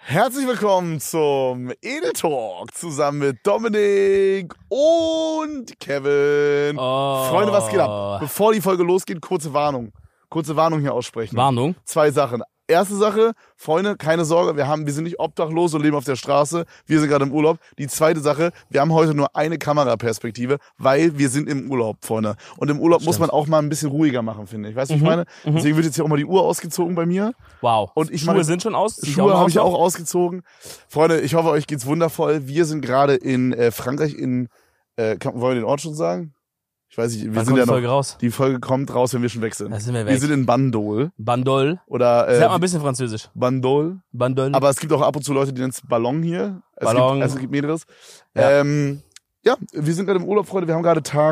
Herzlich willkommen zum Edel Talk zusammen mit Dominik und Kevin. Freunde, was geht ab? Bevor die Folge losgeht, kurze Warnung hier aussprechen. Warnung? 2 Sachen. Erste Sache, Freunde, keine Sorge, wir sind nicht obdachlos und leben auf der Straße. Wir sind gerade im Urlaub. Die zweite Sache, wir haben heute nur eine Kameraperspektive, weil wir sind im Urlaub, Freunde. Und im Urlaub muss man auch mal ein bisschen ruhiger machen, finde ich. Weißt du, was ich meine? Deswegen wird jetzt hier auch mal die Uhr ausgezogen bei mir. Wow. Und Schuhe sind schon aus? Schuhe habe ich auch ausgezogen. Freunde, ich hoffe, euch geht's wundervoll. Wir sind gerade in Frankreich wollen wir den Ort schon sagen? Ich weiß nicht, wir sind ja noch. Folge raus? Die Folge kommt raus, wenn wir schon weg sind. Da sind wir weg. Wir sind in Bandol. Bandol. Oder Sag mal ein bisschen Französisch. Bandol. Aber es gibt auch ab und zu Leute, die nennen es Ballon hier. Es gibt mehreres. Ja. Ja, wir sind gerade im Urlaub, Freunde. Wir haben gerade Tag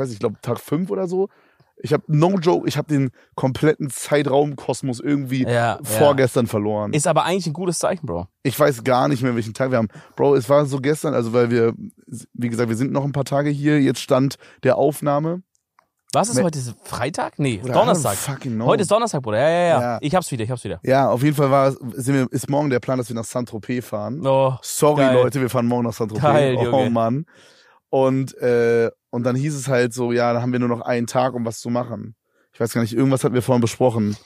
5 oder so. Ich habe no joke, ich habe den kompletten Zeitraumkosmos irgendwie vorgestern verloren. Ist aber eigentlich ein gutes Zeichen, Bro. Ich weiß gar nicht mehr, welchen Tag wir haben. Bro, es war so gestern, also weil wir, wie gesagt, wir sind noch ein paar Tage hier. Jetzt stand der Aufnahme. Was ist heute? Freitag? Nee, Oder Donnerstag. Fucking no. Heute ist Donnerstag, Bruder. Ja. Ich hab's wieder. Ja, auf jeden Fall ist morgen der Plan, dass wir nach Saint-Tropez fahren. Oh, Sorry, geil. Leute, wir fahren morgen nach Saint-Tropez. Geil, oh Junge. Mann. Und dann hieß es halt so, ja, da haben wir nur noch einen Tag, um was zu machen. Ich weiß gar nicht, irgendwas hatten wir vorhin besprochen.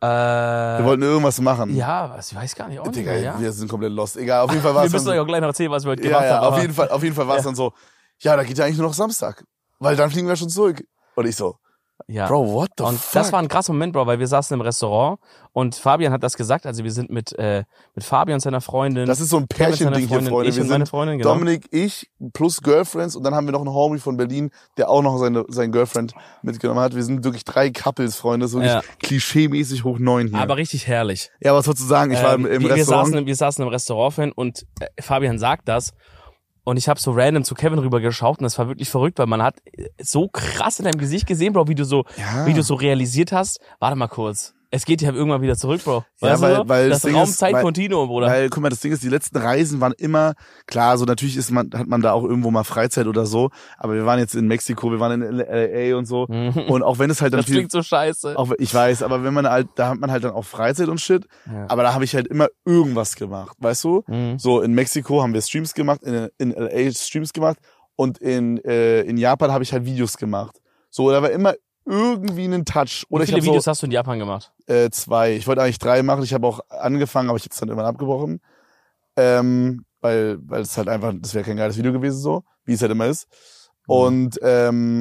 Wir wollten irgendwas machen. Ja, ich weiß gar nicht. Auch Digga, nicht mehr, ja. wir sind komplett lost. Egal, auf jeden Fall war es Wir müssen euch auch gleich noch erzählen, was wir heute ja, gemacht ja, haben. auf jeden Fall war es dann so, ja, da geht ja eigentlich nur noch Samstag. Weil dann fliegen wir schon zurück. Und ich so, Ja. Bro, what the Und fuck? das war ein krasser Moment, Bro, weil wir saßen im Restaurant und Fabian hat das gesagt, also wir sind mit Fabian und seiner Freundin. Das ist so ein Pärchending hier, Freunde. Ich und meine Freundin, genau. Dominik, ich plus Girlfriends und dann haben wir noch einen Homie von Berlin, der auch noch seine Girlfriend mitgenommen hat. Wir sind wirklich 3 Couples, Freunde, so klischee-mäßig hoch 9 hier. Aber richtig herrlich. Ja, was sollst du sagen? Ich war im Restaurant. Wir saßen im Restaurant und Fabian sagt das. Und ich habe so random zu Kevin rüber geschaut und das war wirklich verrückt, weil man hat so krass in deinem Gesicht gesehen, Bro, wie du so realisiert hast. Warte mal kurz. Es geht ja irgendwann wieder zurück, Bro. Weißt du? Weil das Raum-Zeit-Kontinuum, Bruder. Weil, guck mal, das Ding ist, die letzten Reisen waren immer, klar, so natürlich hat man da auch irgendwo mal Freizeit oder so, aber wir waren jetzt in Mexiko, wir waren in LA und so. Und auch wenn es halt dann das klingt so scheiße. Auch, ich weiß, aber wenn man halt, da hat man halt dann auch Freizeit und Shit, aber da habe ich halt immer irgendwas gemacht, weißt du? So, in Mexiko haben wir Streams gemacht, in LA Streams gemacht und in Japan habe ich halt Videos gemacht. So, da war immer irgendwie einen Touch. Oder Wie viele Videos hast du in Japan gemacht? 2. Ich wollte eigentlich 3 machen. Ich habe auch angefangen, aber ich habe es dann irgendwann abgebrochen. Weil es halt einfach, das wäre kein geiles Video gewesen, so, wie es halt immer ist. Und ich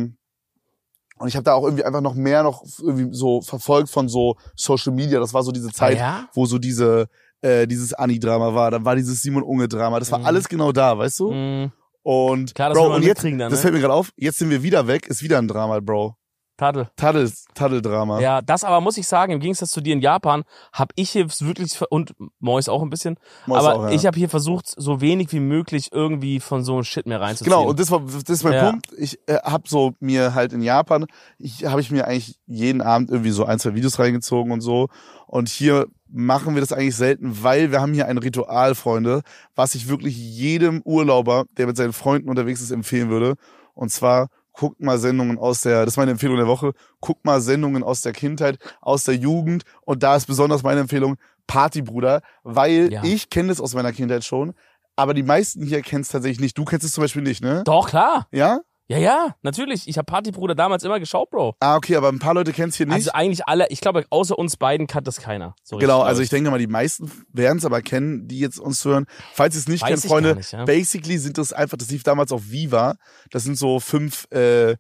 habe da auch irgendwie einfach noch irgendwie so verfolgt von so Social Media. Das war so diese Zeit, wo so dieses Ani-Drama war. Dann war dieses Simon-Unge-Drama. Das war alles genau da, weißt du? Und klar, das Bro, und jetzt, dann, das fällt mir gerade auf, jetzt sind wir wieder weg, ist wieder ein Drama, Bro. Taddel-Drama. Ja, das aber muss ich sagen, im Gegensatz zu dir in Japan, habe ich hier wirklich, und Mois auch ein bisschen, ich habe hier versucht, so wenig wie möglich irgendwie von so einem Shit mehr reinzuziehen. Genau, und das ist mein Punkt. Ich habe so mir halt in Japan, habe ich mir eigentlich jeden Abend irgendwie so 1, 2 Videos reingezogen und so. Und hier machen wir das eigentlich selten, weil wir haben hier ein Ritual, Freunde, was ich wirklich jedem Urlauber, der mit seinen Freunden unterwegs ist, empfehlen würde. Und zwar, guckt mal Sendungen das ist meine Empfehlung der Woche, guckt mal Sendungen aus der Kindheit, aus der Jugend und da ist besonders meine Empfehlung Partybruder, weil ich kenne das aus meiner Kindheit schon, aber die meisten hier kennen es tatsächlich nicht. Du kennst es zum Beispiel nicht, ne? Doch, klar. Ja? Ja, natürlich. Ich habe Partybruder damals immer geschaut, Bro. Ah, okay, aber ein paar Leute kennen es hier nicht. Also eigentlich alle, ich glaube, außer uns beiden kann das keiner. So genau, also ich denke mal, die meisten werden es aber kennen, die jetzt uns hören. Falls ihr es nicht kennt, Freunde, basically sind das einfach, das lief damals auf Viva. Das sind so 5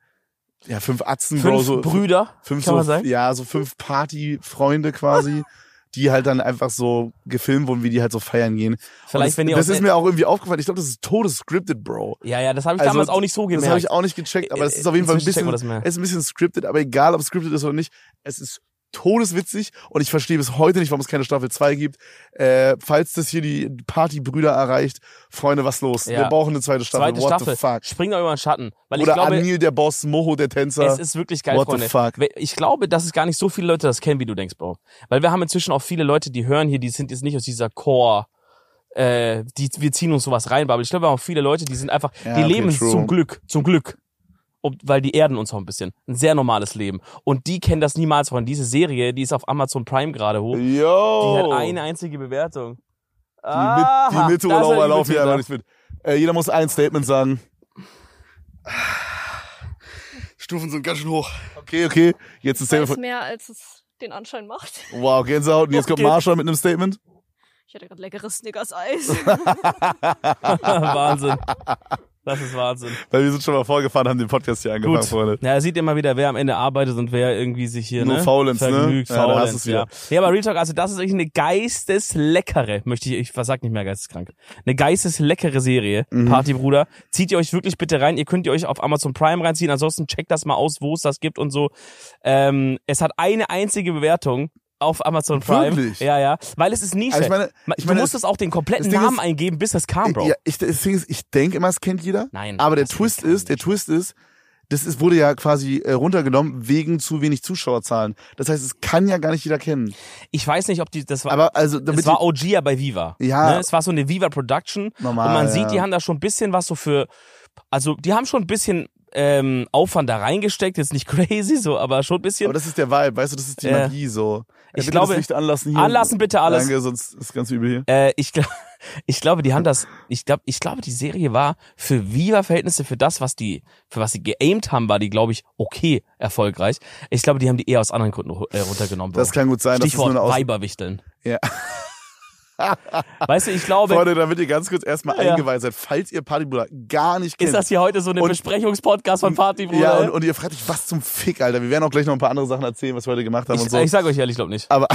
Atzen, Bro. So Brüder, 5 kann man sagen? Ja, so 5 Partyfreunde quasi. Die halt dann einfach so gefilmt wurden, wie die halt so feiern gehen. Vielleicht, das ist mir auch irgendwie aufgefallen. Ich glaube, das ist todesscripted, Bro. Ja, das habe ich damals auch nicht so gemerkt. Das habe ich auch nicht gecheckt, aber das ist auf jeden Fall ein bisschen scripted, aber egal, ob es scripted ist oder nicht, es ist todeswitzig und ich verstehe bis heute nicht, warum es keine Staffel 2 gibt. Falls das hier die Partybrüder erreicht, Freunde, was los? Wir brauchen eine zweite Staffel. What the fuck? Springt doch über den Schatten. Weil oder ich glaube, Anil, der Boss, Moho, der Tänzer. Es ist wirklich geil, What Freunde. The fuck? Ich glaube, dass es gar nicht so viele Leute das kennen, wie du denkst, Bro. Weil wir haben inzwischen auch viele Leute, die hören hier, die sind jetzt nicht aus dieser Core, wir ziehen uns sowas rein, aber ich glaube, wir haben auch viele Leute, die sind einfach, die leben zum Glück. Weil die erden uns auch ein bisschen. Ein sehr normales Leben. Und die kennen das niemals von. Diese Serie, die ist auf Amazon Prime gerade hoch. Yo. Die hat eine einzige Bewertung. Die Mitteurlauber laufen ja aber nicht mit. Jeder muss ein Statement sagen. Stufen sind ganz schön hoch. Okay. Jetzt ein Statement. Weiß mehr, als es den Anschein macht. Wow, Gänsehaut. Und jetzt kommt Marsha mit einem Statement. Ich hatte gerade leckeres Snickers-Eis. Wahnsinn. Das ist Wahnsinn. Weil wir sind schon mal vorgefahren, haben den Podcast hier angefangen, Freunde. Ja, er sieht immer wieder, wer am Ende arbeitet und wer irgendwie sich hier nur Faulenz, vergnügt. Ne? Faulenz, ja. Ja, aber Real Talk, also das ist wirklich eine geistesleckere, ich sag nicht mehr geisteskrank, eine geistesleckere Serie, Partybruder. Zieht ihr euch wirklich bitte rein. Ihr könnt ihr euch auf Amazon Prime reinziehen. Ansonsten checkt das mal aus, wo es das gibt und so. Es hat eine einzige Bewertung auf Amazon Prime. Wirklich? Ja. Weil es ist Nische. Also du musstest auch den kompletten Namen eingeben, bis es kam, Bro. Ja, ich denke immer, es kennt jeder. Nein. Aber der Twist ist, wurde ja quasi runtergenommen wegen zu wenig Zuschauerzahlen. Das heißt, es kann ja gar nicht jeder kennen. Ich weiß nicht, ob das war. Aber also, das war OG ja bei Viva. Ja. Ne? Es war so eine Viva Production. Normal, und man sieht, die haben da schon ein bisschen was so die haben schon ein bisschen Aufwand da reingesteckt, jetzt nicht crazy so, aber schon ein bisschen. Aber das ist der Vibe, weißt du, das ist die Magie so. Ich glaube, das Licht anlassen hier. Anlassen bitte alles. Danke, sonst ist ganz übel hier. Ich glaube, die haben das, ich glaube, die Serie war für Viva-Verhältnisse, für was sie geaimt haben, war die, glaube ich, okay erfolgreich. Ich glaube, die haben die eher aus anderen Gründen runtergenommen. Bro. Das kann gut sein. Stichwort das ist nur eine Weiberwichteln. Ja. Weißt du, ich glaube... Freunde, damit ihr ganz kurz erstmal eingeweiht seid, falls ihr Partybruder gar nicht kennt. Ist das hier heute so eine Besprechungspodcast von Partybruder? Ja, und ihr fragt euch, was zum Fick, Alter. Wir werden auch gleich noch ein paar andere Sachen erzählen, was wir heute gemacht haben und so. Ich sag euch ehrlich, ich glaube nicht. Aber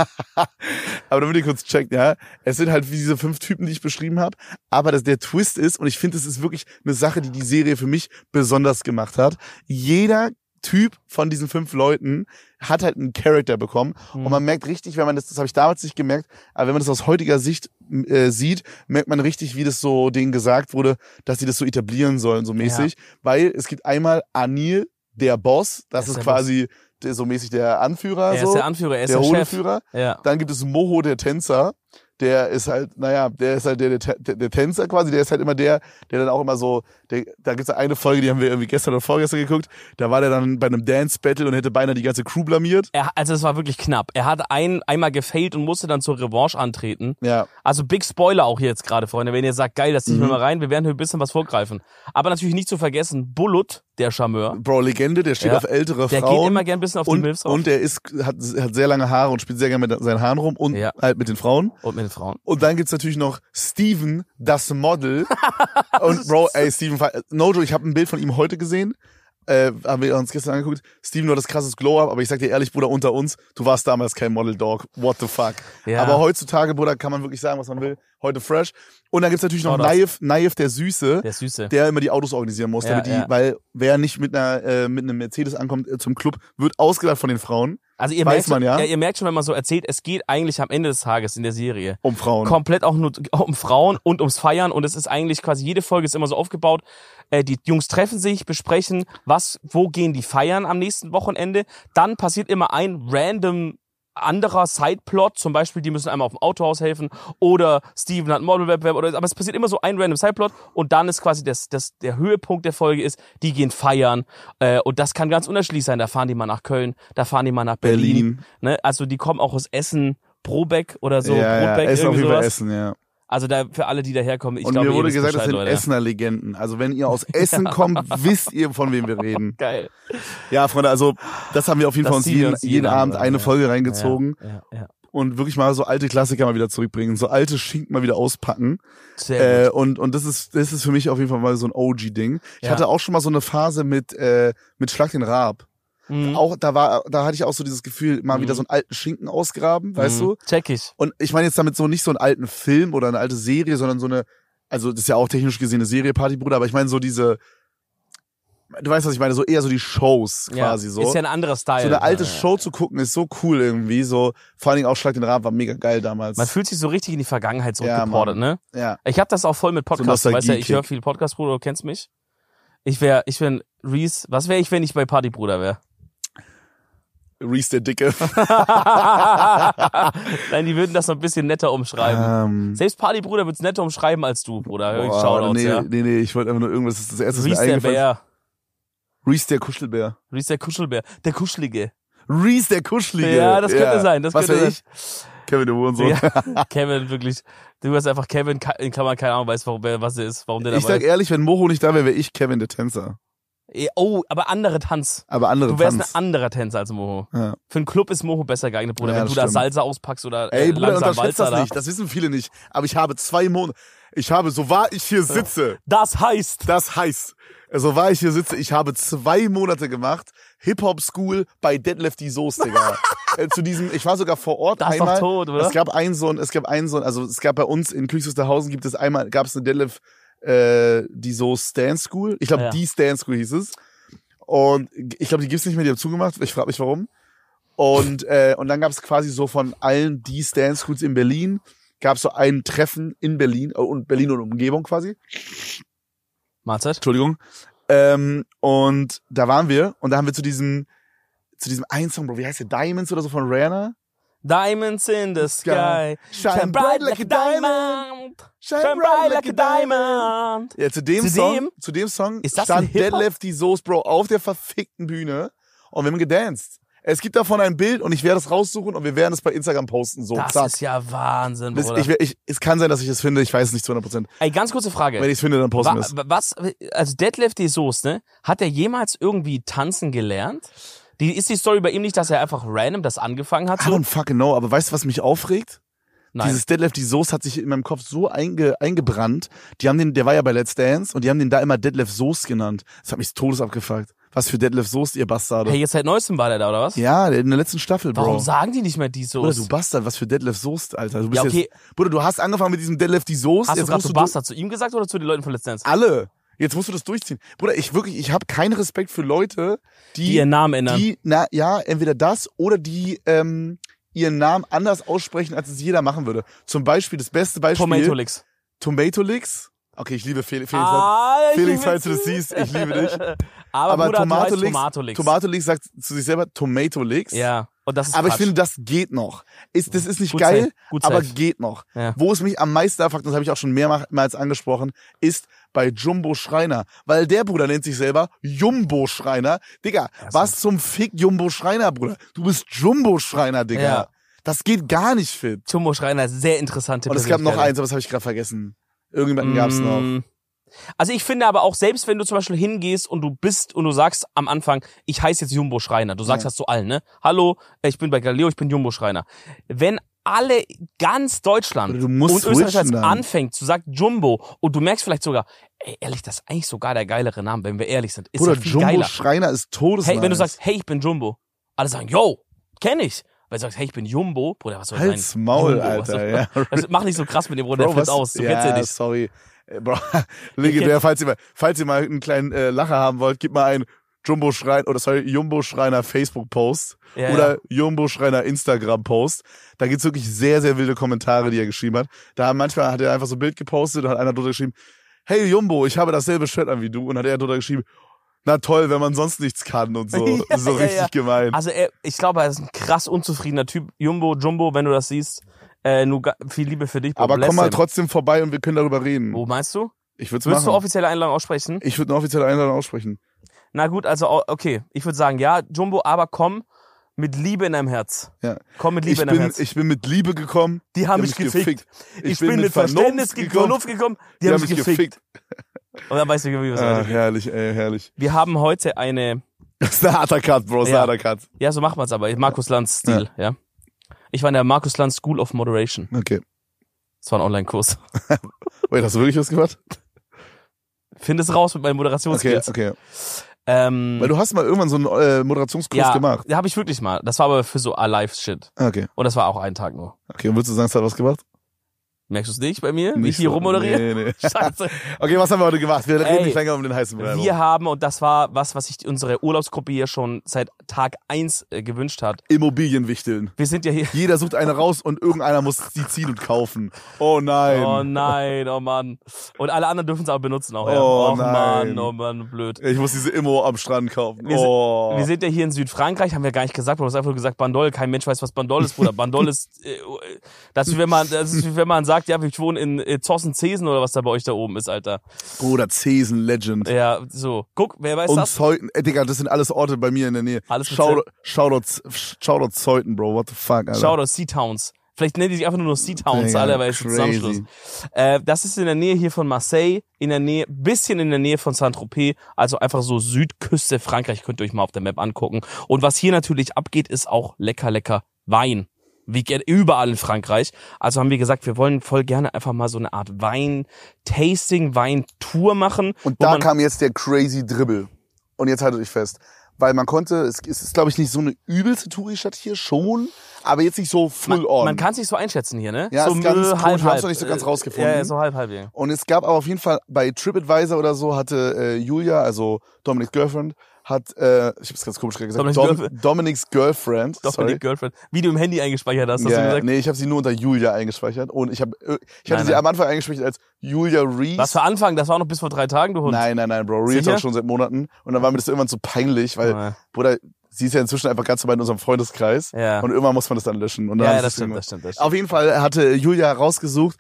damit ihr kurz checkt, ja, es sind halt wie diese 5 Typen, die ich beschrieben habe, aber der Twist ist, und ich finde, es ist wirklich eine Sache, die Serie für mich besonders gemacht hat. Jeder Typ von diesen 5 Leuten hat halt einen Charakter bekommen und man merkt richtig, wenn man das habe ich damals nicht gemerkt, aber wenn man das aus heutiger Sicht sieht, merkt man richtig, wie das so denen gesagt wurde, dass sie das so etablieren sollen, so mäßig, weil es gibt einmal Anil, der Boss, das ist quasi so mäßig der Anführer, er ist der Anführer, er ist der Chef. Hodeführer. Ja. Dann gibt es Moho, der Tänzer. Der ist halt, der Tänzer quasi, der ist halt immer der dann auch immer so, da gibt's eine Folge, die haben wir irgendwie gestern oder vorgestern geguckt, da war der dann bei einem Dance-Battle und hätte beinahe die ganze Crew blamiert. Also es war wirklich knapp. Er hat einmal gefailt und musste dann zur Revanche antreten. Ja. Also Big Spoiler auch jetzt gerade, Freunde, wenn ihr sagt, geil, das ziehen wir mal rein, wir werden hier ein bisschen was vorgreifen. Aber natürlich nicht zu vergessen, Bullet, der Charmeur. Bro, Legende, der steht auf ältere der Frauen. Der geht immer gern ein bisschen auf die Milfs rauf. Und der hat sehr lange Haare und spielt sehr gerne mit seinen Haaren rum und halt mit den Frauen. Und mit den Frauen. Und dann gibt's natürlich noch Steven, das Model. Und Bro, Steven, Nojo, ich habe ein Bild von ihm heute gesehen. Haben wir uns gestern angeguckt. Steven, du hattest krasses Glow-Up, aber ich sag dir ehrlich, Bruder, unter uns, du warst damals kein Model-Dog. What the fuck? Ja. Aber heutzutage, Bruder, kann man wirklich sagen, was man will. Heute fresh. Und dann gibt's natürlich noch Naif, der Süße. Der Süße. Der immer die Autos organisieren muss, damit weil wer nicht mit einem Mercedes ankommt zum Club, wird ausgelacht von den Frauen. Also ihr merkt schon, wenn man so erzählt, es geht eigentlich am Ende des Tages in der Serie um Frauen. Komplett auch nur um Frauen und ums Feiern und es ist eigentlich quasi jede Folge ist immer so aufgebaut, die Jungs treffen sich, besprechen, wo gehen die feiern am nächsten Wochenende, dann passiert immer ein random anderer Sideplot, zum Beispiel, die müssen einmal auf dem Autohaus helfen oder Steven hat einen Modelwettbewerb aber es passiert immer so ein random Sideplot und dann ist quasi der Höhepunkt der Folge ist, die gehen feiern und das kann ganz unterschiedlich sein, da fahren die mal nach Köln, da fahren die mal nach Berlin. Ne? Also die kommen auch aus Essen, Brobeck oder so, Brobeck, Essen irgendwie sowas. Essen, ja. Also da für alle, die daherkommen, und mir wurde gesagt, das sind Essener Legenden. Also wenn ihr aus Essen kommt, wisst ihr, von wem wir reden. Geil. Ja, Freunde, also das haben wir auf jeden Fall uns jeden Abend eine Folge reingezogen. Ja. Und wirklich mal so alte Klassiker mal wieder zurückbringen, so alte Schinken mal wieder auspacken. Sehr gut. Und das ist für mich auf jeden Fall mal so ein OG-Ding. Ich hatte auch schon mal so eine Phase mit Schlag den Raab. Auch da hatte ich auch so dieses Gefühl, mal wieder so einen alten Schinken ausgraben, weißt du? Check ich. Und ich meine jetzt damit so nicht so einen alten Film oder eine alte Serie, sondern so eine, also das ist ja auch technisch gesehen eine Serie, Partybruder, aber ich meine so diese, du weißt, was ich meine, so eher so die Shows quasi so. Ist ja ein anderer Style. So eine alte Show zu gucken ist so cool irgendwie, so vor allen Dingen auch Schlag den Raab war mega geil damals. Man fühlt sich so richtig in die Vergangenheit zurückgeportet, ne? Ja. Ich habe das auch voll mit Podcasts, so weißt du, ich höre viel Podcast, Bruder, du kennst mich. Ich wäre Reese, was wäre ich, wenn ich bei Partybruder wäre? Reese der Dicke. Nein, die würden das noch ein bisschen netter umschreiben. Selbst Partybruder wird's netter umschreiben als du, Bruder. Nee, ich wollte einfach nur irgendwas, das ist das erste, was mir eingefallen ist. Reese der Bär. Reese der Kuschelbär. Reese der Kuschelbär. Der Kuschelige. Reese der Kuschelige. Ja, das könnte sein. Das was könnte wäre ich? Kevin, der Hurensohn. Ja, Kevin, wirklich. Du hast einfach Kevin, in Klammern, keine Ahnung, weiß, was er ist, warum der da Ich sag ehrlich, wenn Moho nicht da wäre, wäre ich Kevin, der Tänzer. Oh, aber andere Tanz. Aber andere Du wärst Tanz. ein anderer Tänzer als Moho. Ja. Für einen Club ist Moho besser geeignet, Bruder. Ja, wenn du das da stimmt. Salsa auspackst oder Ey, Bruder, langsam unterschätzt Walzer das nicht. Das wissen viele nicht. Aber ich habe 2 Monate, so wahr ich hier sitze, Das heißt, so wahr ich hier sitze, ich habe 2 Monate gemacht, Hip-Hop-School bei Deadlifty Soest, Digga. Ich war sogar vor Ort das ist einmal. doch tot, oder? Es gab bei uns in Königswusterhausen gab es eine Deadlift, die Soest Stand School. Ich glaube, Ja. die Stand School hieß es. Und ich glaube, die gibt's nicht mehr, die haben zugemacht. Ich frage mich warum. Und dann gab es quasi so von allen die Stand Schools in Berlin, gab es so ein Treffen in Berlin und Berlin und Umgebung quasi. Mahlzeit. Entschuldigung. Und da waren wir und da haben wir zu diesem einen Song, Bro, wie heißt der? Diamonds oder so von Rihanna? Diamonds in the sky. Shine bright like a diamond. Shine bright like a diamond. Ja, zu dem Song Ist das ein stand Hip-Hop? Deadlifty Soest, Bro, auf der verfickten Bühne und wir haben gedanced. Es gibt davon ein Bild und ich werde es raussuchen und wir werden es bei Instagram posten. So, Das zack. ist ja Wahnsinn, Bruder. Es kann sein, dass ich es finde, ich weiß es nicht zu 100%. Ey, ganz kurze Frage. Wenn ich es finde, dann posten wir es. Also Deadlifty Soest, ne? Hat er jemals irgendwie tanzen gelernt? Ist die Story bei ihm nicht, dass er einfach random das angefangen hat? I So? don't fucking know, aber weißt du, was mich aufregt? Nein. Dieses Deadlifty Soest hat sich in meinem Kopf so eingebrannt. Der war ja bei Let's Dance und die haben den da immer Deadlift Soest genannt. Das hat mich todes abgefuckt. Was für Deadlift Soest, ihr Bastarde. Hey, jetzt seit neuestem war der da, oder was? Ja, in der letzten Staffel, Bro. Warum sagen die nicht mehr die Bruder, Soest? du Bastard, was für Deadlift Soest, Alter. Du bist Ja, okay. Bruder, du hast angefangen mit diesem Deadlifty Soest. Hast du jetzt gerade musst so Bastard zu ihm gesagt oder zu den Leuten von Let's Dance? Alle. Jetzt musst du das durchziehen. Bruder, ich habe keinen Respekt für Leute, Die ihren Namen ändern. Entweder das oder die ihren Namen anders aussprechen, als es jeder machen würde. Zum Beispiel, das beste Beispiel. Tomato Licks. Tomato Licks. Okay, ich liebe Felix. Ich Felix, liebe falls du das sie. siehst, ich liebe dich. Aber Bruder, Tomato du heißt Licks, Tomato Licks. Tomato Licks sagt zu sich selber Tomato Licks. Ja. Und das ist Aber ich Quatsch. finde, das geht noch. Das ist nicht Gut geil, safe. Gut aber safe. geht noch. Ja. Wo es mich am meisten abfuckt, das habe ich auch schon mehrmals angesprochen, ist bei Jumbo Schreiner. Weil der Bruder nennt sich selber Jumbo Schreiner. Digga, was zum Fick Jumbo Schreiner, Bruder? Du bist Jumbo Schreiner, Digga. Ja. Das geht gar nicht fit. Jumbo Schreiner ist sehr interessante Und es gab noch Persönlichkeit. eins, aber das habe ich gerade vergessen. Irgendjemanden gab's noch. Also ich finde aber auch, selbst wenn du zum Beispiel hingehst und du sagst am Anfang, ich heiße jetzt Jumbo Schreiner, du sagst das zu allen, ne? Hallo, ich bin bei Galileo, ich bin Jumbo Schreiner. Wenn ganz Deutschland Oder du musst und Österreich switchen dann. anfängt zu sagen Jumbo und du merkst vielleicht sogar, ey, ehrlich, das ist eigentlich sogar der geilere Name, wenn wir ehrlich sind. Ist Bruder, ja viel Jumbo geiler. Schreiner ist todesnice. Hey, wenn du sagst, hey, ich bin Jumbo, alle sagen, yo, kenn ich. Wenn du sagst, hey, ich bin Jumbo, Bruder, was soll das Halt's sein? Maul, Jumbo, Alter, was soll- ja. Also, mach nicht so krass mit dem Bruder, der flippt aus, du kennst ja, ja nicht. Sorry. Bro, legendär, falls ihr mal einen kleinen Lacher haben wollt, gib mal ein Jumbo Schreiner Facebook-Post Ja, oder Jumbo Schreiner Instagram-Post. Da gibt's wirklich sehr, sehr wilde Kommentare, die er geschrieben hat. Manchmal hat er einfach so ein Bild gepostet und hat einer drunter geschrieben, hey Jumbo, ich habe dasselbe Shirt an wie du. Und hat er drunter geschrieben, na toll, wenn man sonst nichts kann und so. Das ist so richtig gemein. Also ich glaube, er ist ein krass unzufriedener Typ. Jumbo, wenn du das siehst, viel Liebe für dich. Bro. Aber Bless komm mal him. trotzdem vorbei und wir können darüber reden. Wo meinst du? Ich würde es Würdest du machen. offizielle Einladung aussprechen? Ich würde eine offizielle Einladung aussprechen. Na gut, also okay. Ich würde sagen, ja, Jumbo, aber komm mit Liebe in deinem Herz. Ja. Komm mit Liebe in deinem Herz. Ich bin mit Liebe gekommen. Die haben mich gefickt. Ich bin mit Verständnis Vernunft gekommen. Die haben mich gefickt. Und dann weißt du, wie wir es weitergeht. Herrlich, ey, herrlich. Wir haben heute eine, Das ist ein harter Cut, Bro, das ist ein harter Cut. ja, so macht man es aber, Markus Lanz Stil, ja. Ich war in der Markus Lanz School of Moderation. Okay. Das war ein Online-Kurs. Wait, hast du wirklich was gemacht? Find es raus mit meinen Moderationsskills. Okay. Weil du hast mal irgendwann so einen Moderationskurs ja, gemacht. Ja, habe ich wirklich mal. Das war aber für so Alive-Shit. Okay. Und das war auch ein Tag nur. Okay, und würdest du sagen, es hat was gemacht? Merkst du es nicht bei mir, wie Nicht ich hier so. rummoderiere? Nee. Scheiße. Okay, was haben wir heute gemacht? Wir reden Ey, nicht länger um den heißen Brei. Wir haben, und das war was sich unsere Urlaubsgruppe hier schon seit Tag 1 gewünscht hat. Immobilien wichteln. Wir sind ja hier. Jeder sucht eine raus und irgendeiner muss sie ziehen und kaufen. Oh nein. Oh nein, oh Mann. Und alle anderen dürfen es aber benutzen auch. Ja. Oh Mann, nein. oh Mann, blöd. Ich muss diese Immo am Strand kaufen. Wir sind ja hier in Südfrankreich, haben wir gar nicht gesagt, wir haben einfach nur gesagt Bandol. Kein Mensch weiß, was Bandol ist, Bruder. Bandol ist, das ist, wenn man sagt, ja, ich wohne in Zossen-Zesen oder was da bei euch da oben ist, Alter. Bruder, Zesen, Legend. Ja, so. Guck, wer weiß Und das? Zeuthen, Digga, das sind alles Orte bei mir in der Nähe. Alles mit Shoutout Zeuthen, Bro, what the fuck, Alter. Shoutout Sea-Towns. Vielleicht nennen die sich einfach nur noch Sea-Towns, alle, weil es ein Zusammenschluss. Das ist in der Nähe hier von Marseille, bisschen in der Nähe von Saint-Tropez, also einfach so Südküste Frankreich, könnt ihr euch mal auf der Map angucken. Und was hier natürlich abgeht, ist auch lecker Wein. Wie geht überall in Frankreich. Also haben wir gesagt, wir wollen voll gerne einfach mal so eine Art Wein-Tasting, Wein-Tour machen. Und da kam jetzt der crazy Dribbel. Und jetzt haltet euch fest. Weil man konnte, es ist glaube ich nicht so eine übelste Touri-Stadt hier, schon, aber jetzt nicht so full on. Man kann es nicht so einschätzen hier, ne? Ja, so ist ganz cool, halb, ich hab's noch nicht so ganz rausgefunden. Ja, so halb, ja. Und es gab aber auf jeden Fall bei TripAdvisor oder so hatte Julia, also Dominics Girlfriend, hat, ich hab's ganz komisch gesagt, Dominics Girlfriend. Dominic Girlfriend. Wie du im Handy eingespeichert hast, hast du gesagt? Nee, ich habe sie nur unter Julia eingespeichert und ich hatte sie am Anfang eingespeichert als Julia Reese. Was für Anfang? Das war noch bis vor 3 Tagen, du Hund. Nein, Bro. Real Talk schon seit Monaten. Und dann war mir das irgendwann so peinlich, weil, Bruder, sie ist ja inzwischen einfach ganz normal in unserem Freundeskreis. Ja. Und irgendwann muss man das dann löschen. Und dann ja, das stimmt. Auf jeden Fall hatte Julia rausgesucht,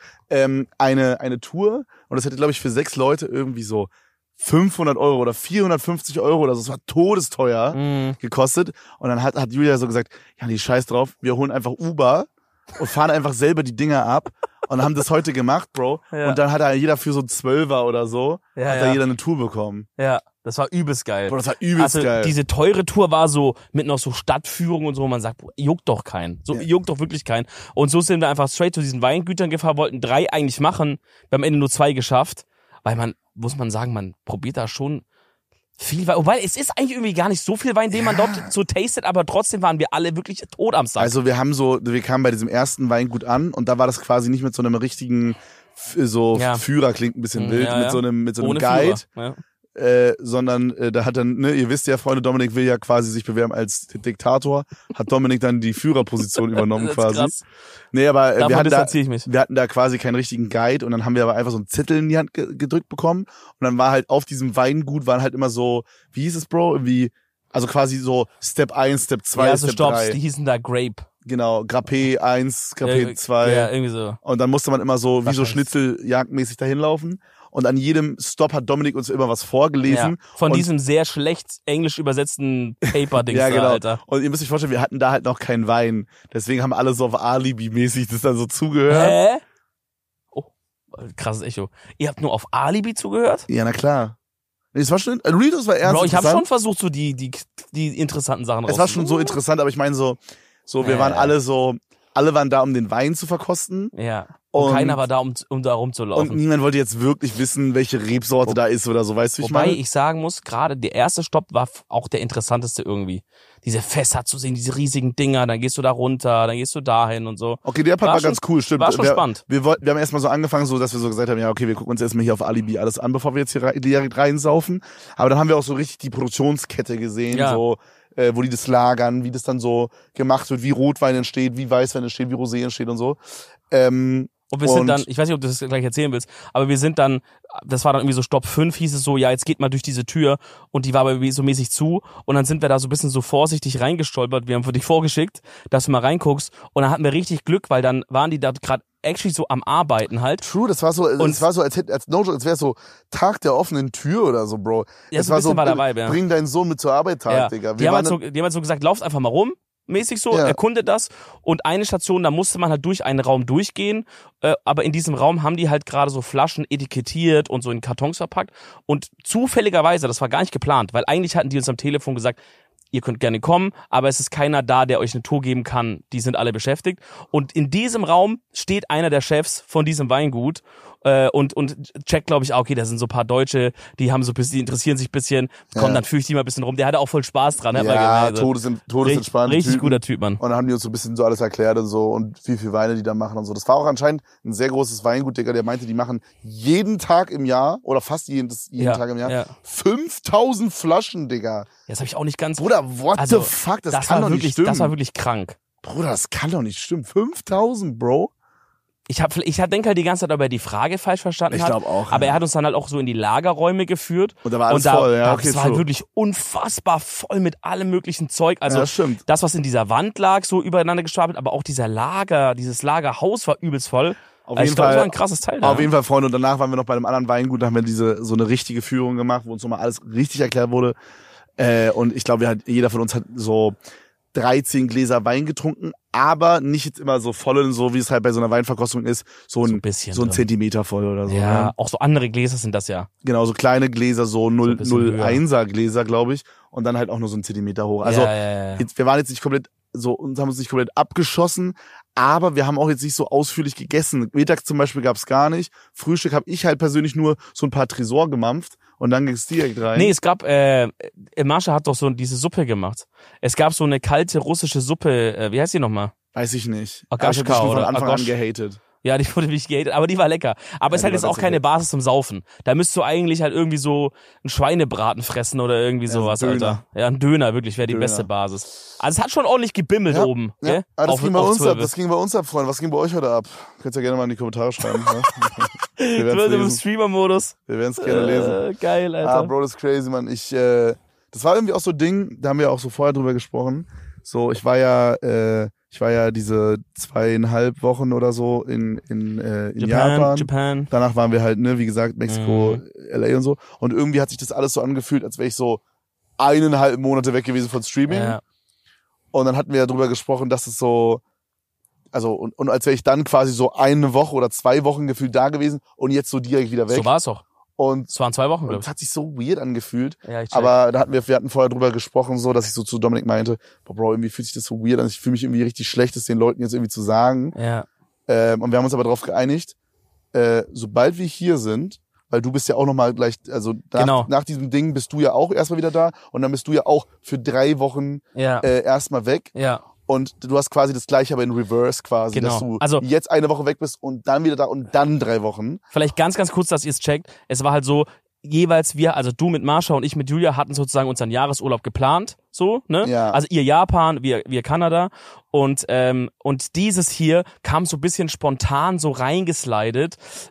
eine Tour. Und das hätte, glaube ich, für 6 Leute irgendwie so 500 Euro oder 450 Euro oder so. Das war todesteuer gekostet. Und dann hat Julia so gesagt, ja, nee, scheiß drauf. Wir holen einfach Uber und fahren einfach selber die Dinger ab. Und haben das heute gemacht, Bro. Ja. Und dann hat jeder für so 12er oder so, hat da jeder eine Tour bekommen. Ja, das war übelst geil. Bro, das war übelst geil. Diese teure Tour war so mit noch so Stadtführung und so, wo man sagt, juckt doch keinen. Juckt doch wirklich keinen. Und so sind wir einfach straight zu diesen Weingütern gefahren, wollten 3 eigentlich machen, wir haben am Ende nur 2 geschafft, weil muss man sagen, man probiert da schon viel Wein. Wobei, es ist eigentlich irgendwie gar nicht so viel Wein, den man dort so tastet, aber trotzdem waren wir alle wirklich tot am Sack. Also wir kamen bei diesem ersten Weingut an und da war das quasi nicht mit so einem richtigen, Führer, klingt ein bisschen wild, mit so einem ohne Guide. Führer, sondern da hat dann, ihr wisst ja, Freunde, Dominik will ja quasi sich bewerben als Diktator, hat Dominik dann die Führerposition übernommen quasi. Krass. Nee, aber wir hatten da quasi keinen richtigen Guide und dann haben wir aber einfach so einen Zettel in die Hand gedrückt bekommen und dann war halt auf diesem Weingut waren halt immer so, wie hieß es, Bro? Also quasi so Step 1, Step 2, Step 3. Die hießen da Grape. Genau, Grappé 1, Grappé 2. Ja, irgendwie so. Und dann musste man immer so, wie so schnitzeljagdmäßig dahin laufen. Und an jedem Stop hat Dominik uns immer was vorgelesen. Ja, von diesem sehr schlecht englisch übersetzten Paper-Dings ja, genau. Alter. Und ihr müsst euch vorstellen, wir hatten da halt noch keinen Wein. Deswegen haben alle so auf Alibi-mäßig das dann so zugehört. Hä? Oh, krasses Echo. Ihr habt nur auf Alibi zugehört? Ja, na klar. Es war schon, Real, war ernst. Bro, ich habe schon versucht, so die interessanten Sachen rauszuholen. Es war schon so interessant, aber ich meine so wir waren alle waren da, um den Wein zu verkosten. Ja. Und keiner war da, um da rumzulaufen. Und niemand wollte jetzt wirklich wissen, welche Rebsorte da ist oder so, weißt du, wie ich meine? Wobei ich sagen muss, gerade der erste Stopp war auch der interessanteste irgendwie. Diese Fässer zu sehen, diese riesigen Dinger, dann gehst du da runter, dann gehst du dahin und so. Okay, der Part war ganz cool, stimmt. War schon spannend. Wir haben erstmal so angefangen, so dass wir so gesagt haben, ja, okay, wir gucken uns erstmal hier auf Alibi alles an, bevor wir jetzt hier direkt reinsaufen. Aber dann haben wir auch so richtig die Produktionskette gesehen, so wo die das lagern, wie das dann so gemacht wird, wie Rotwein entsteht, wie Weißwein entsteht, wie Rosé entsteht und so. Und wir sind dann, ich weiß nicht, ob du das gleich erzählen willst, aber wir sind dann, das war dann irgendwie so Stopp 5, hieß es so, ja, jetzt geht mal durch diese Tür und die war aber so mäßig zu und dann sind wir da so ein bisschen so vorsichtig reingestolpert, wir haben für dich vorgeschickt, dass du mal reinguckst und dann hatten wir richtig Glück, weil dann waren die da gerade actually so am Arbeiten halt. True, das war so, als wäre so Tag der offenen Tür oder so, Bro. Ja, das war so, bring deinen Sohn mit zur Arbeit, Digga. Die haben halt so gesagt, lauft einfach mal rum. Mäßig so, erkunde das und eine Station, da musste man halt durch einen Raum durchgehen, aber in diesem Raum haben die halt gerade so Flaschen etikettiert und so in Kartons verpackt und zufälligerweise, das war gar nicht geplant, weil eigentlich hatten die uns am Telefon gesagt, ihr könnt gerne kommen, aber es ist keiner da, der euch eine Tour geben kann, die sind alle beschäftigt und in diesem Raum steht einer der Chefs von diesem Weingut und checkt, glaube ich, okay, da sind so ein paar Deutsche, die interessieren sich ein bisschen, komm, dann führe ich die mal ein bisschen rum. Der hatte auch voll Spaß dran. Ja, todesentspannt. Richtig guter Typ, Mann. Und dann haben die uns so ein bisschen so alles erklärt und so und wie viel Weine die da machen und so. Das war auch anscheinend ein sehr großes Weingut, Digga, der meinte, die machen jeden Tag im Jahr oder fast jeden Tag im Jahr 5000 Flaschen, Digga. Das habe ich auch nicht ganz... Bruder, what the fuck, das kann doch nicht stimmen. Das war wirklich krank. Bruder, das kann doch nicht stimmen. 5000, Bro. Ich denke halt die ganze Zeit, ob er die Frage falsch verstanden hat. Ich glaube auch. Aber er hat uns dann halt auch so in die Lagerräume geführt. Und da war alles voll, ja. Okay, das war halt wirklich unfassbar voll mit allem möglichen Zeug. Also stimmt. Das, was in dieser Wand lag, so übereinander gestapelt, aber auch dieses Lagerhaus war übelst voll. Auf jeden Fall, das war ein krasses Teil. Auf jeden Fall, Freunde. Und danach waren wir noch bei einem anderen Weingut, da haben wir so eine richtige Führung gemacht, wo uns nochmal alles richtig erklärt wurde. Und ich glaube, jeder von uns hat so 13 Gläser Wein getrunken, aber nicht jetzt immer so voll, so wie es halt bei so einer Weinverkostung ist, so ein Zentimeter voll oder so. Ja, ne? Auch so andere Gläser sind das ja. Genau, so kleine Gläser, so 0,1er Gläser, glaube ich, und dann halt auch nur so 1 Zentimeter hoch. Also wir waren jetzt nicht komplett so, uns haben uns nicht komplett abgeschossen, aber wir haben auch jetzt nicht so ausführlich gegessen. Mittag zum Beispiel gab's gar nicht. Frühstück habe ich halt persönlich nur so ein paar Tresor gemampft und dann ging's direkt rein. Nee, es gab, Mascha hat doch so diese Suppe gemacht. Es gab so eine kalte russische Suppe, wie heißt die nochmal? Weiß ich nicht. Agashka ich hab die schon von oder Anfang Agosh. an gehatet. Ja, die wurde mich gehatet, aber die war lecker. Aber es ist halt jetzt auch keine Basis zum Saufen. Da müsstest du eigentlich halt irgendwie so einen Schweinebraten fressen oder irgendwie sowas, Döner. Alter. Ja, ein Döner, wirklich, wäre die beste Basis. Also es hat schon ordentlich gebimmelt oben. Ja. Gell? Aber das ging bei uns 12. ab, Freunde. Was ging bei euch heute ab? Könnt ihr gerne mal in die Kommentare schreiben. Ne? Wir Du bist im Streamer-Modus. Wir werden es gerne lesen. Geil, Alter. Bro, das ist crazy, Mann. Das war irgendwie auch so ein Ding, da haben wir auch so vorher drüber gesprochen. So, ich war ja diese 2,5 Wochen oder so in Japan. Danach waren wir halt, wie gesagt, Mexiko, LA und so. Und irgendwie hat sich das alles so angefühlt, als wäre ich so 1,5 Monate weg gewesen von Streaming. Ja. Und dann hatten wir ja drüber gesprochen, dass es so, also, und als wäre ich dann quasi so 1 Woche oder 2 Wochen gefühlt da gewesen und jetzt so direkt wieder weg. So war es auch. Und es waren 2 Wochen, glaube ich. Es hat sich so weird angefühlt. Ja, ich check. Aber wir hatten vorher drüber gesprochen, so, dass ich so zu Dominik meinte, Bro, irgendwie fühlt sich das so weird an. Ich fühle mich irgendwie richtig schlecht, das den Leuten jetzt irgendwie zu sagen. Ja. Und wir haben uns aber darauf geeinigt, sobald wir hier sind, weil du bist ja auch nochmal gleich, also nach diesem Ding bist du ja auch erstmal wieder da und dann bist du ja auch für 3 Wochen erstmal weg. Ja. Und du hast quasi das Gleiche, aber in Reverse quasi, dass du jetzt 1 Woche weg bist und dann wieder da und dann 3 Wochen. Vielleicht ganz, ganz kurz, dass ihr es checkt. Es war halt so, jeweils also du mit Mascha und ich mit Julia hatten sozusagen unseren Jahresurlaub geplant, so, ne? Ja. Also ihr Japan, wir Kanada und dieses hier kam so ein bisschen spontan so reingeslidet,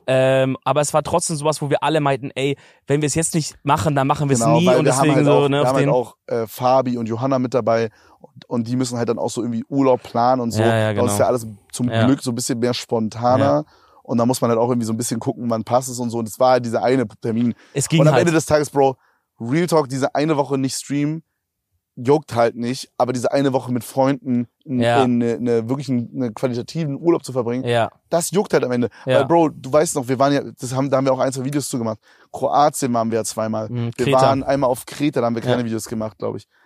aber es war trotzdem sowas, wo wir alle meinten, ey, wenn wir es jetzt nicht machen, dann machen wir es nie weil und wir deswegen haben halt so, auch, ne? Wir haben halt auch Fabi und Johanna mit dabei und die müssen halt dann auch so irgendwie Urlaub planen und so. Ja, genau. Das ist ja alles zum Glück so ein bisschen mehr spontaner. Ja. Und da muss man halt auch irgendwie so ein bisschen gucken, wann passt es und so. Und es war halt dieser eine Termin. Es ging und am halt. Ende des Tages, Bro, Real Talk, diese 1 Woche nicht streamen, juckt halt nicht. Aber diese 1 Woche mit Freunden wirklich einen qualitativen Urlaub zu verbringen, das juckt halt am Ende. Ja. Weil, Bro, du weißt noch, wir waren ja, da haben wir auch 1, 2 Videos zu gemacht. Kroatien waren wir ja 2-mal. Wir waren einmal auf Kreta, da haben wir keine Videos gemacht, glaube ich.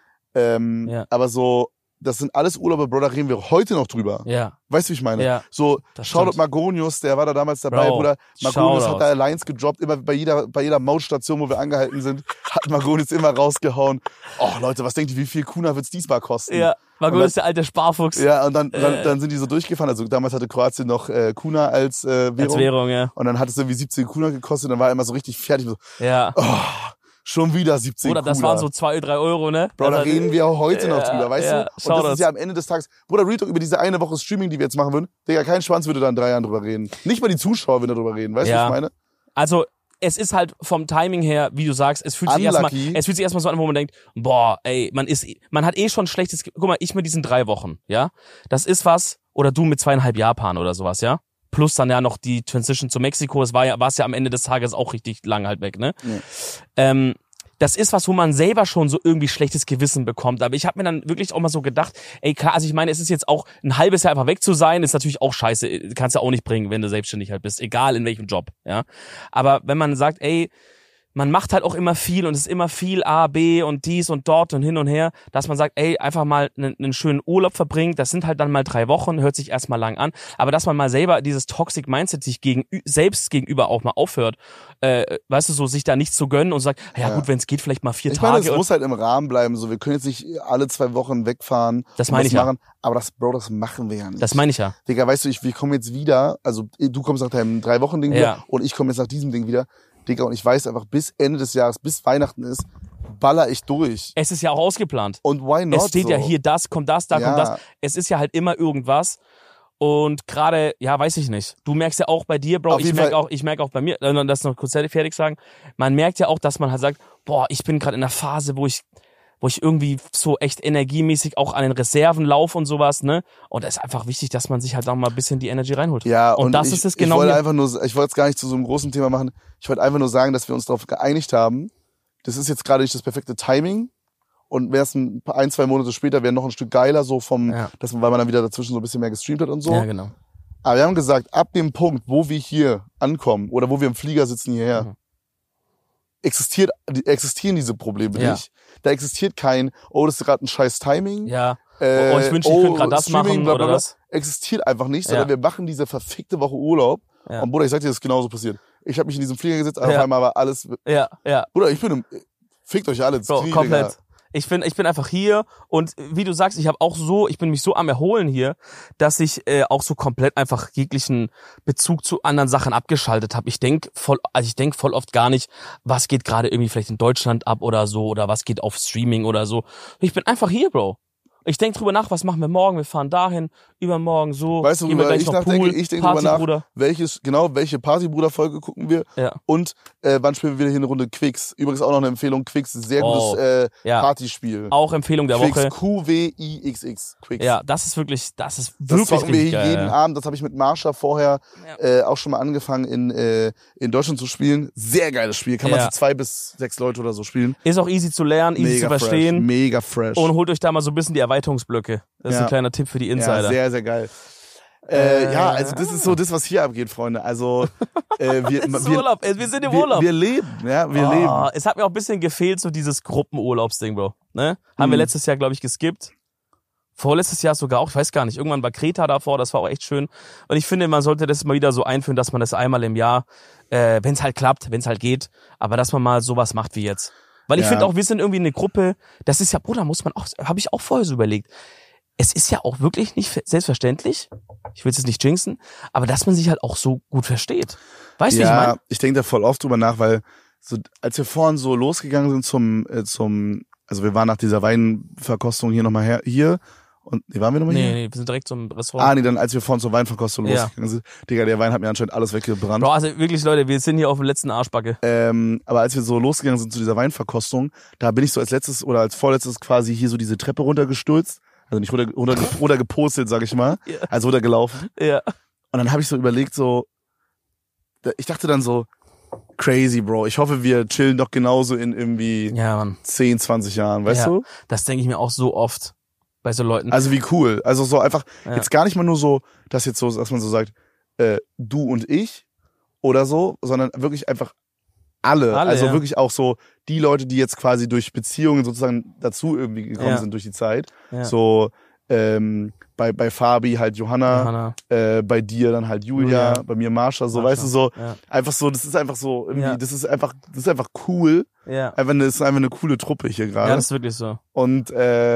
Aber so, das sind alles Urlaube, Bro, da reden wir heute noch drüber. Ja. Weißt du, wie ich meine? Ja. So, Shoutout Magonius, der war da damals dabei, Bro, Bruder. Magonius hat da Lines gedroppt, immer bei jeder Mautstation, wo wir angehalten sind, hat Magonius immer rausgehauen. Oh, Leute, was denkt ihr, wie viel Kuna wird's diesmal kosten? Ja, Magonius ist der alte Sparfuchs. Ja, und dann sind die so durchgefahren. Also damals hatte Kroatien noch Kuna als Währung. Als Währung, ja. Und dann hat es irgendwie 17 Kuna gekostet, dann war er immer so richtig fertig. So, ja. Oh, schon wieder 17 Bruder, das waren so 2, 3 Euro, ne? Bro, da reden wir auch heute noch drüber, weißt du? Und das ist ja am Ende des Tages, Bruder, Real Talk über diese 1 Woche Streaming, die wir jetzt machen würden, Digga, kein Schwanz würde da in 3 Jahren drüber reden. Nicht mal die Zuschauer würden darüber reden, weißt du, was ich meine? Also, es ist halt vom Timing her, wie du sagst, es fühlt sich erstmal so an, wo man denkt, boah, ey, man hat eh schon schlechtes, guck mal, ich mit diesen 3 Wochen, ja? Das ist was, oder du mit 2,5 Japan oder sowas, ja? Plus dann ja noch die Transition zu Mexiko, war es ja am Ende des Tages auch richtig lang halt weg, ne? Ja. Das ist was, wo man selber schon so irgendwie schlechtes Gewissen bekommt. Aber ich habe mir dann wirklich auch mal so gedacht, ey klar, also ich meine, es ist jetzt auch ein halbes Jahr einfach weg zu sein, ist natürlich auch scheiße. Kannst du auch nicht bringen, wenn du selbstständig halt bist, egal in welchem Job, ja. Aber wenn man sagt, ey, man macht halt auch immer viel und es ist immer viel A, B und dies und dort und hin und her, dass man sagt, ey, einfach mal einen schönen Urlaub verbringt, das sind halt dann mal 3 Wochen, hört sich erstmal lang an, aber dass man mal selber dieses Toxic Mindset sich selbst gegenüber auch mal aufhört, weißt du, so sich da nichts zu gönnen und sagt, ja gut, wenn es geht, vielleicht mal 4 Tage. Ich meine, es muss halt im Rahmen bleiben, so, wir können jetzt nicht alle 2 Wochen wegfahren. Das meine ich ja. Aber das machen wir ja nicht. Das meine ich ja. Digga, weißt du, wir kommen jetzt wieder, also du kommst nach deinem 3-Wochen-Ding wieder und ich komme jetzt nach diesem Ding wieder. Digga, und ich weiß einfach, bis Ende des Jahres, bis Weihnachten ist, baller ich durch. Es ist ja auch ausgeplant. Und why not? Es steht ja hier das, kommt das, da kommt das. Es ist ja halt immer irgendwas. Und gerade, ja, weiß ich nicht. Du merkst ja auch bei dir, Bro, ich merke auch bei mir, das noch kurz fertig sagen, man merkt ja auch, dass man halt sagt, boah, ich bin gerade in einer Phase, wo ich irgendwie so echt energiemäßig auch an den Reserven laufe und sowas, ne? Und es ist einfach wichtig, dass man sich halt auch mal ein bisschen die Energy reinholt. Ja, und das ist es genau. Ich wollte es gar nicht zu so einem großen Thema machen. Ich wollte einfach nur sagen, dass wir uns darauf geeinigt haben. Das ist jetzt gerade nicht das perfekte Timing. und wäre es ein, 2 Monate später, wäre noch ein Stück geiler, so weil man dann wieder dazwischen so ein bisschen mehr gestreamt hat und so. Ja, genau. Aber wir haben gesagt, ab dem Punkt, wo wir hier ankommen oder wo wir im Flieger sitzen hierher, existieren diese Probleme nicht. Da existiert kein, das ist gerade ein scheiß Timing. Ja. Ich wünsche, ich könnte gerade das machen oder das. Existiert einfach nicht, sondern wir machen diese verfickte Woche Urlaub. Ja. Und Bruder, ich sag dir, das ist genauso passiert. Ich habe mich in diesem Flieger gesetzt, auf einmal war alles... Ja. Bruder, fickt euch alle. Bro, komplett. Ich bin einfach hier und wie du sagst, ich bin mich so am Erholen hier, dass ich auch so komplett einfach jeglichen Bezug zu anderen Sachen abgeschaltet habe. Ich denk voll oft gar nicht, was geht gerade irgendwie vielleicht in Deutschland ab oder so oder was geht auf Streaming oder so. Ich bin einfach hier, Bro. Ich denk drüber nach, was machen wir morgen? Wir fahren dahin, übermorgen so. Weißt du, gehen wir gleich noch Pool, ich denke drüber nach, welche Partybruder-Folge gucken wir und wann spielen wir wieder hier eine Runde Quicks. Übrigens auch noch eine Empfehlung, Quicks, sehr gutes Partyspiel. Auch Empfehlung der Quicks, Woche. QWIXX, Quicks. Ja, das ist wirklich das zocken wir hier geil, jeden Abend. Das habe ich mit Marsha vorher auch schon mal angefangen in Deutschland zu spielen. Sehr geiles Spiel. Kann man zu 2 bis 6 Leute oder so spielen. Ist auch easy zu lernen, easy zu verstehen. Mega fresh. Und holt euch da mal so ein bisschen die Erweiterungsblöcke. Das ist ein kleiner Tipp für die Insider. Ja, sehr, sehr geil. Also das ist so das, was hier abgeht, Freunde. Also wir sind im Urlaub. Wir leben, wir leben. Es hat mir auch ein bisschen gefehlt, so dieses Gruppenurlaubsding, Bro. Ne? Haben wir letztes Jahr, glaube ich, geskippt. Vorletztes Jahr sogar auch, ich weiß gar nicht. Irgendwann war Kreta davor, das war auch echt schön. Und ich finde, man sollte das mal wieder so einführen, dass man das einmal im Jahr, wenn es halt klappt, wenn es halt geht, aber dass man mal sowas macht wie jetzt. Weil ich finde auch, wir sind irgendwie eine Gruppe, das ist ja, Bruder, habe ich auch vorher so überlegt. Es ist ja auch wirklich nicht selbstverständlich, ich will es jetzt nicht jinxen, aber dass man sich halt auch so gut versteht. Weißt du, wie ich meine? Ich denke da voll oft drüber nach, weil so, als wir vorhin so losgegangen sind also wir waren nach dieser Weinverkostung hier nochmal hier und, waren wir nochmal hier? Nee, wir sind direkt zum Restaurant. Dann als wir vorhin zur Weinverkostung losgegangen sind, Digga, der Wein hat mir anscheinend alles weggebrannt. Bro, also wirklich, Leute, wir sind hier auf dem letzten Arschbacke. Aber als wir so losgegangen sind zu dieser Weinverkostung, da bin ich so als letztes oder als vorletztes quasi hier so diese Treppe runtergestürzt. Also nicht runtergepostet, sag ich mal. Also runtergelaufen. Ja. Und dann habe ich so überlegt, ich dachte dann so, crazy, Bro. Ich hoffe, wir chillen doch genauso in irgendwie 10, 20 Jahren, weißt du? Das denke ich mir auch so oft bei so Leuten. Also wie cool. Also so einfach, jetzt gar nicht mal nur so, dass man so sagt, du und ich oder so, sondern wirklich einfach alle. Also wirklich auch so die Leute, die jetzt quasi durch Beziehungen sozusagen dazu irgendwie gekommen sind durch die Zeit. Ja. So bei Fabi halt Johanna. Bei dir dann halt Julia. Bei mir Marsha, weißt du, so einfach so, das ist einfach so irgendwie, das ist einfach cool. Ja. Das ist einfach eine coole Truppe hier gerade. Ja, das ist wirklich so. Und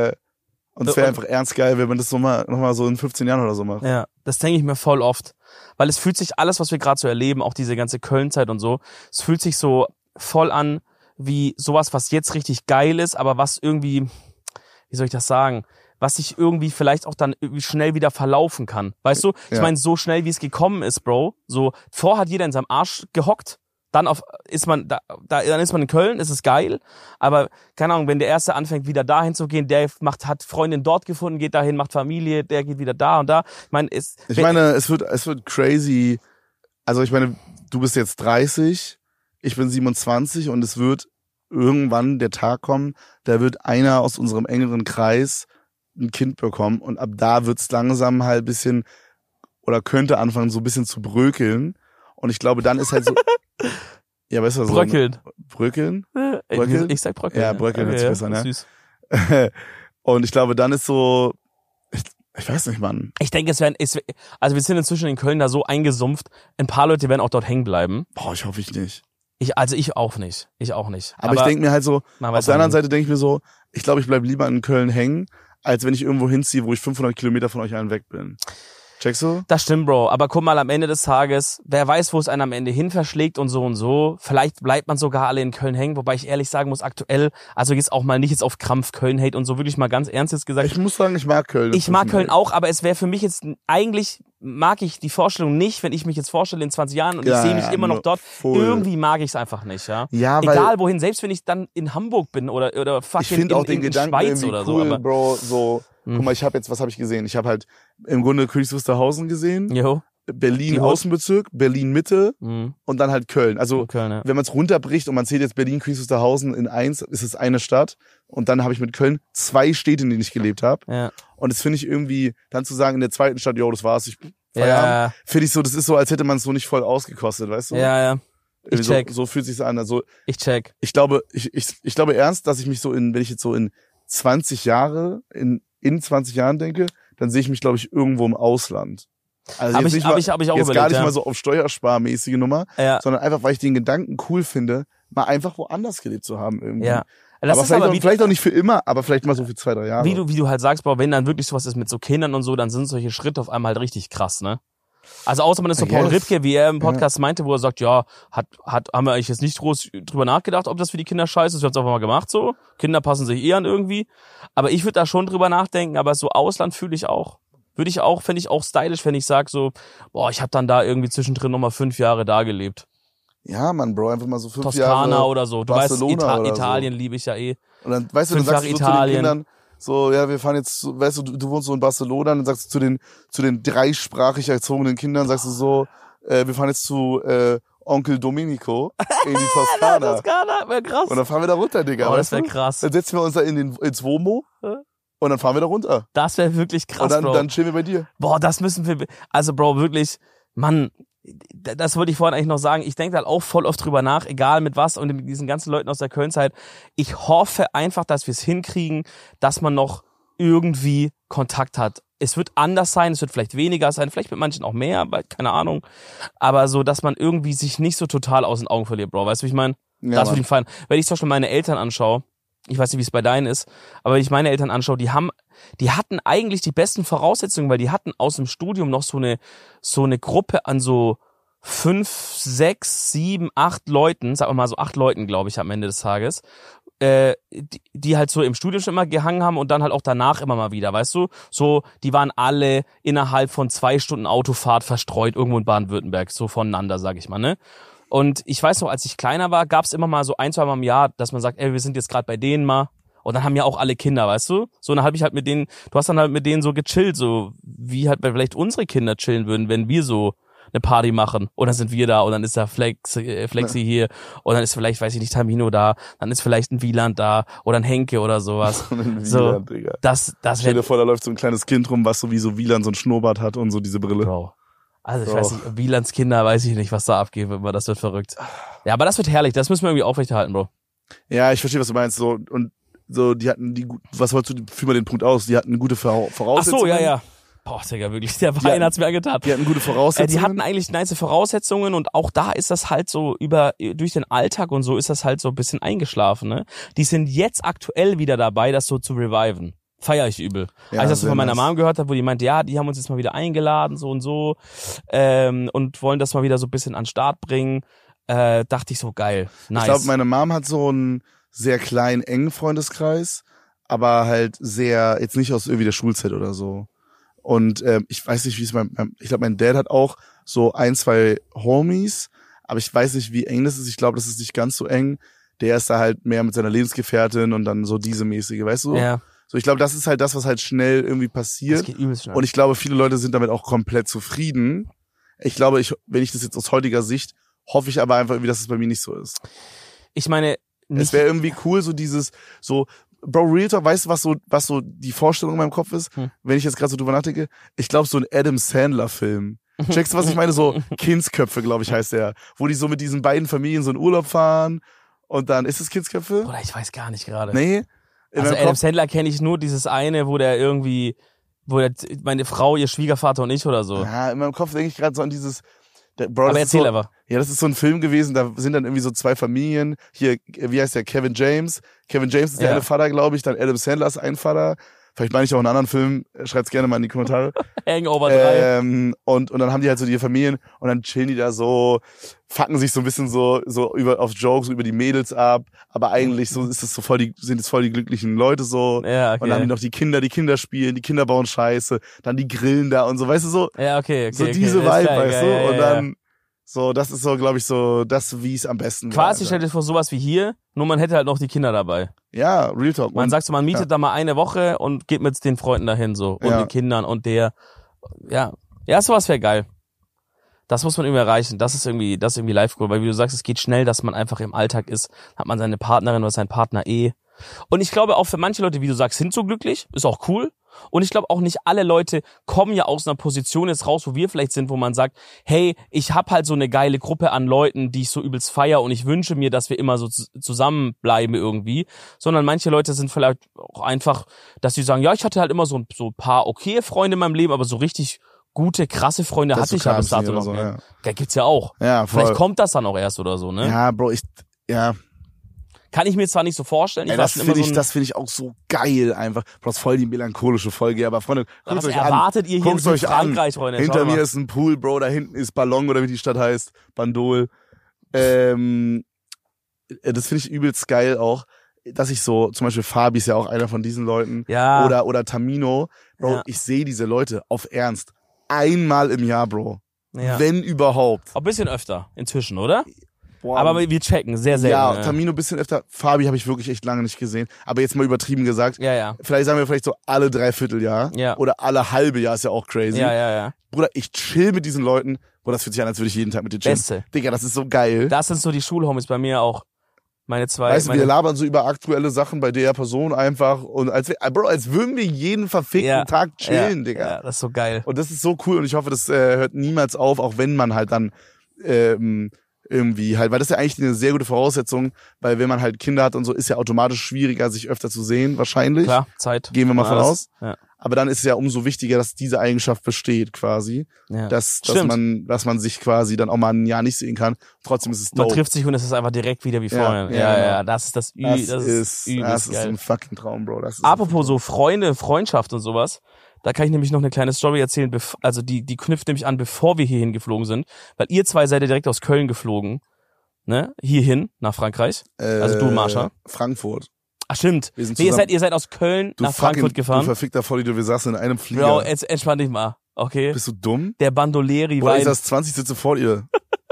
es wäre einfach ernst geil, wenn man das nochmal so in 15 Jahren oder so macht. Ja, das denke ich mir voll oft. Weil es fühlt sich alles, was wir gerade so erleben, auch diese ganze Köln-Zeit und so, es fühlt sich so voll an wie sowas, was jetzt richtig geil ist, aber was irgendwie, wie soll ich das sagen, was sich irgendwie vielleicht auch dann irgendwie schnell wieder verlaufen kann. Weißt du? Ich meine, so schnell wie es gekommen ist, Bro, so vorher hat jeder in seinem Arsch gehockt. Dann ist man in Köln, ist es geil, aber keine Ahnung, wenn der Erste anfängt wieder dahin zu gehen, der hat Freundin dort gefunden, geht dahin, macht Familie, der geht wieder da und da. Ich meine, es wird crazy. Also ich meine, du bist jetzt 30, ich bin 27 und es wird irgendwann der Tag kommen, da wird einer aus unserem engeren Kreis ein Kind bekommen und ab da wird's langsam halt bisschen oder könnte anfangen so ein bisschen zu brökeln und ich glaube, dann ist halt so ja, weißt du, so bröckeln. Bröckeln? Ich sag bröckeln. Ja, bröckeln hört sich besser, ne? Süß. Und ich glaube, dann ist so, ich weiß nicht, Mann. Ich denke, also wir sind inzwischen in Köln da so eingesumpft, ein paar Leute werden auch dort hängen bleiben. Boah, ich hoffe nicht. Ich auch nicht. Aber ich denke mir halt so, auf der anderen Seite denke ich mir so, ich glaube, ich bleib lieber in Köln hängen, als wenn ich irgendwo hinziehe, wo ich 500 Kilometer von euch allen weg bin. Checkst du? Das stimmt, Bro. Aber guck mal, am Ende des Tages, wer weiß, wo es einen am Ende hin verschlägt und so und so. Vielleicht bleibt man sogar alle in Köln hängen, wobei ich ehrlich sagen muss, aktuell, also jetzt auch mal nicht jetzt auf Krampf Köln-Hate und so, wirklich mal ganz ernst jetzt gesagt. Ich muss sagen, ich mag Köln. Ich mag Köln auch, aber es wäre für mich jetzt, eigentlich mag ich die Vorstellung nicht, wenn ich mich jetzt vorstelle in 20 Jahren und ich sehe mich immer noch dort. Voll. Irgendwie mag ich es einfach nicht, ja. Egal wohin, selbst wenn ich dann in Hamburg bin oder fucking in Schweiz oder cool, so. Aber Bro, so. Guck mal, was habe ich gesehen? Ich habe halt im Grunde Königs Wusterhausen gesehen. Jo. Berlin Außenbezirk, Berlin Mitte und dann halt Köln. Also Köln, ja. wenn man es runterbricht und man zählt jetzt Berlin, Queens, Wusterhausen in 1, ist es eine Stadt. Und dann habe ich mit Köln 2 Städte, in denen ich gelebt habe. Ja. Und das finde ich irgendwie, dann zu sagen, in der zweiten Stadt, jo, das war's, Feierabend, finde ich so, das ist so, als hätte man es so nicht voll ausgekostet, weißt du? Ja. Ich check. So fühlt sich's an. Also ich check. Ich glaube ernst, dass ich mich so wenn ich jetzt so in 20 Jahre, in 20 Jahren denke, dann sehe ich mich, glaube ich, irgendwo im Ausland. Also hab ich auch jetzt überlegt, gar nicht mal so auf steuersparmäßige Nummer, sondern einfach, weil ich den Gedanken cool finde, mal einfach woanders gelebt zu haben irgendwie. Ja. Das aber vielleicht auch nicht für immer, aber vielleicht mal so für 2-3 Jahre. Wie du halt sagst, wenn dann wirklich sowas ist mit so Kindern und so, dann sind solche Schritte auf einmal halt richtig krass, ne? Also außer man ist so Paul Ripke, wie er im Podcast meinte, wo er sagt, ja, haben wir eigentlich jetzt nicht groß drüber nachgedacht, ob das für die Kinder scheiße ist, wir haben es einfach mal gemacht so. Kinder passen sich an irgendwie. Aber ich würde da schon drüber nachdenken, aber so Ausland fände ich auch stylisch, wenn ich sag so, ich habe dann da irgendwie zwischendrin nochmal 5 Jahre da gelebt. Ja, Mann, Bro, einfach mal so 5 Toskana Jahre. oder so. Du Barcelona weißt, Italien liebe ich ja eh. Und dann, weißt du, dann sagst du so zu den Kindern, so, ja, wir fahren jetzt, weißt du wohnst so in Barcelona, dann sagst du zu den 3-sprachig erzogenen Kindern, sagst du so, wir fahren jetzt zu Onkel Domenico in die Toskana. Toskana, wäre krass. Und dann fahren wir da runter, Digga. Das wäre krass. Dann setzen wir uns da ins Womo und dann fahren wir da runter. Das wäre wirklich krass, und Bro. Dann chillen wir bei dir. Das müssen wir, also Bro, wirklich, Mann, das wollte ich vorhin eigentlich noch sagen. Ich denke halt auch voll oft drüber nach, egal mit was und mit diesen ganzen Leuten aus der Köln-Zeit. Ich hoffe einfach, dass wir es hinkriegen, dass man noch irgendwie Kontakt hat. Es wird anders sein, es wird vielleicht weniger sein, vielleicht mit manchen auch mehr, keine Ahnung. Aber so, dass man irgendwie sich nicht so total aus den Augen verliert, Bro. Weißt du, wie ich meine? Ja, das würde ich feiern. Wenn ich zum Beispiel meine Eltern anschaue, ich weiß nicht, wie es bei deinen ist, aber wenn ich meine Eltern anschaue, die hatten eigentlich die besten Voraussetzungen, weil die hatten aus dem Studium noch so eine Gruppe an so 5, 6, 7, 8 Leuten, sagen wir mal so 8 Leuten, glaube ich, am Ende des Tages, die halt so im Studium schon immer gehangen haben und dann halt auch danach immer mal wieder, weißt du? So, die waren alle innerhalb von 2 Stunden Autofahrt verstreut irgendwo in Baden-Württemberg, so voneinander, sag ich mal, ne? Und ich weiß noch, als ich kleiner war, gab's immer mal so 1-2 Mal im Jahr, dass man sagt, wir sind jetzt gerade bei denen mal. Und dann haben ja auch alle Kinder, weißt du? So, dann habe ich halt mit denen, du hast dann halt mit denen so gechillt, so wie halt vielleicht unsere Kinder chillen würden, wenn wir so eine Party machen. Und dann sind wir da und dann ist da Flexi hier und dann ist vielleicht, weiß ich nicht, Tamino da, dann ist vielleicht ein Wieland da oder ein Henke oder sowas. So, Digga. das Stell dir vor, da läuft so ein kleines Kind rum, was so wie so Wieland so ein Schnurrbart hat und so diese Brille. Bro. Also ich weiß nicht, Wielands Kinder, weiß ich nicht, was da abgeht, aber das wird verrückt. Ja, aber das wird herrlich, das müssen wir irgendwie aufrechterhalten, Bro. Ja, ich verstehe, was du meinst. So, und so, die hatten was wolltest du, führ mal den Punkt aus, die hatten eine gute Voraussetzungen. Ach so, ja. Boah, Digga, wirklich, der Wein hat's mir angetan. Die hatten gute Voraussetzungen. Die hatten eigentlich nice Voraussetzungen und auch da ist das halt so durch den Alltag und so ist das halt so ein bisschen eingeschlafen, ne? Die sind jetzt aktuell wieder dabei, das so zu reviven. Feier ich übel. Ja, als ich das so von meiner nice. Mom gehört habe, wo die meinte, ja, die haben uns jetzt mal wieder eingeladen, so und so, und wollen das mal wieder so ein bisschen an den Start bringen, dachte ich so, geil, nice. Ich glaube, meine Mom hat so einen sehr kleinen, engen Freundeskreis, aber halt sehr, jetzt nicht aus irgendwie der Schulzeit oder so. Und ich weiß nicht, wie es ich glaube, mein Dad hat auch so 1, 2 Homies, aber ich weiß nicht, wie eng das ist. Ich glaube, das ist nicht ganz so eng. Der ist da halt mehr mit seiner Lebensgefährtin und dann so diese mäßige, weißt du? Ja. So, ich glaube, das ist halt das, was halt schnell irgendwie passiert. Das geht übelst schnell. Und ich glaube, viele Leute sind damit auch komplett zufrieden. Ich glaube, wenn ich das jetzt aus heutiger Sicht, hoffe ich aber einfach irgendwie, dass es bei mir nicht so ist. Ich meine, es wäre irgendwie cool, so dieses, so, Bro, Real Talk, weißt du, was so die Vorstellung in meinem Kopf ist? Wenn ich jetzt gerade so drüber nachdenke? Ich glaube, so ein Adam Sandler-Film. Checkst du, was ich meine? So Kindsköpfe, glaube ich, heißt der. Wo die so mit diesen beiden Familien so in Urlaub fahren und dann, ist es Kindsköpfe? Oder ich weiß gar nicht gerade. Nee. Also Adam Sandler kenne ich nur dieses eine, wo meine Frau, ihr Schwiegervater und ich oder so. Ja, in meinem Kopf denke ich gerade so an dieses, Bro, aber erzähl so, aber. Ja, das ist so ein Film gewesen, da sind dann irgendwie so 2 Familien. Hier, wie heißt der? Kevin James. Kevin James ist der eine Vater, glaube ich. Dann Adam Sandler ist ein Vater. Vielleicht meine ich auch einen anderen Film. Schreibt's gerne mal in die Kommentare. Hangover 3. Und dann haben die halt so die Familien und dann chillen die da so, fucken sich so ein bisschen so auf Jokes, über die Mädels ab. Aber eigentlich so ist es so sind es voll die glücklichen Leute so. Ja, okay. Und dann haben die noch die Kinder spielen, die Kinder bauen Scheiße, dann die grillen da und so, weißt du so. Ja, okay. So diese Vibe, weißt du. Und dann so, das ist so, glaube ich, so das, wie es am besten quasi stell dir vor, sowas wie hier, nur man hätte halt noch die Kinder dabei. Ja, Real Talk. Man sagt so, man mietet da mal eine Woche und geht mit den Freunden dahin so und den Kindern und der, ja, sowas wäre geil. Das muss man irgendwie erreichen. Das ist irgendwie Life Goal, weil wie du sagst, es geht schnell, dass man einfach im Alltag ist. Hat man seine Partnerin oder seinen Partner Und ich glaube auch für manche Leute, wie du sagst, sind so glücklich, ist auch cool. Und ich glaube auch nicht alle Leute kommen ja aus einer Position jetzt raus, wo wir vielleicht sind, wo man sagt, hey, ich habe halt so eine geile Gruppe an Leuten, die ich so übelst feier und ich wünsche mir, dass wir immer so zusammenbleiben irgendwie. Sondern manche Leute sind vielleicht auch einfach, dass sie sagen, ja, ich hatte halt immer so ein paar okay Freunde in meinem Leben, aber so richtig gute, krasse Freunde hatte ich ja bis dato noch. So, ja. Ja, gibt's ja auch. Ja, voll. Vielleicht kommt das dann auch erst oder so, ne? Ja, Bro, Kann ich mir zwar nicht so vorstellen. Das finde ich auch so geil einfach. Bro, das ist voll die melancholische Folge. Aber Freunde, guckt euch an. Was erwartet ihr hier in Frankreich, Freunde? Hinter mir ist ein Pool, Bro. Da hinten ist Ballon oder wie die Stadt heißt. Bandol. Das finde ich übelst geil auch. Dass ich so, zum Beispiel Fabi ist ja auch einer von diesen Leuten. Ja. Oder Tamino. Bro, ich sehe diese Leute auf Ernst. Einmal im Jahr, Bro. Ja. Wenn überhaupt. Ein bisschen öfter inzwischen, oder? Boah, aber wir checken, sehr selten. Ja, Tamino ein bisschen öfter. Fabi habe ich wirklich echt lange nicht gesehen. Aber jetzt mal übertrieben gesagt. Ja. Vielleicht sagen wir so alle 3/4 Jahr. Ja. Oder alle halbe Jahr, ist ja auch crazy. Ja. Bruder, ich chill mit diesen Leuten. Bruder, das fühlt sich an, als würde ich jeden Tag mit dir chillen. Beste. Digga, das ist so geil. Das sind so die Schulhomies bei mir auch. Meine zwei. Weißt du, wir labern so über aktuelle Sachen bei der Person einfach. Und als würden wir jeden verfickten Tag chillen, Digga. Ja, das ist so geil. Und das ist so cool. Und ich hoffe, das hört niemals auf, auch wenn man halt dann irgendwie halt, weil das ist ja eigentlich eine sehr gute Voraussetzung, weil wenn man halt Kinder hat und so, ist ja automatisch schwieriger, sich öfter zu sehen, wahrscheinlich. Klar, Zeit. Gehen wir mal von aus. Ja. Aber dann ist es ja umso wichtiger, dass diese Eigenschaft besteht quasi. Ja. Dass man sich quasi dann auch mal ein Jahr nicht sehen kann. Trotzdem ist es dope. Man trifft sich und es ist einfach direkt wieder wie vorher. Ja, das ist das ist ein fucking Traum, Bro. Apropos so Freunde, Freundschaft und sowas. Da kann ich nämlich noch eine kleine Story erzählen, also die knüpft nämlich an, bevor wir hierhin geflogen sind. Weil ihr zwei seid ja direkt aus Köln geflogen, ne? Hierhin, nach Frankreich. Also du und Marsha. Frankfurt. Ach stimmt. Ihr seid aus Köln nach Frankfurt gefahren. Du verfickter Vollidiot, wir saßen in einem Flieger. Bro, jetzt entspann dich mal, okay? Bist du dumm? Der Bandoleri war... Oder ich saß 20 Sitze vor dir.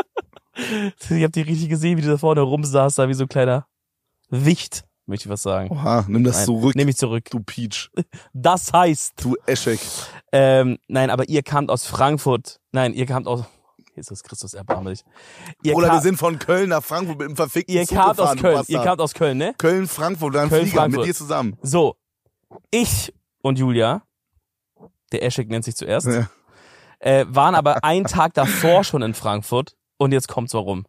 Ich hab die richtig gesehen, wie du da vorne rumsaßt, da wie so ein kleiner Wicht. Möchte ich was sagen. Oha, nimm das zurück. Nimm ich zurück. Du Peach. Das heißt. Du Eschek. Nein, aber ihr kamt aus Frankfurt. Nein, ihr kamt aus... Jesus Christus, erbarme dich. Oder wir sind von Köln nach Frankfurt mit dem verfickten Zug gefahren. Ihr kamt aus Köln, ne? Köln, Frankfurt, dann Flieger Frankfurt. Mit dir zusammen. So, ich und Julia, der Eschek nennt sich zuerst, waren aber einen Tag davor schon in Frankfurt und jetzt kommt's warum.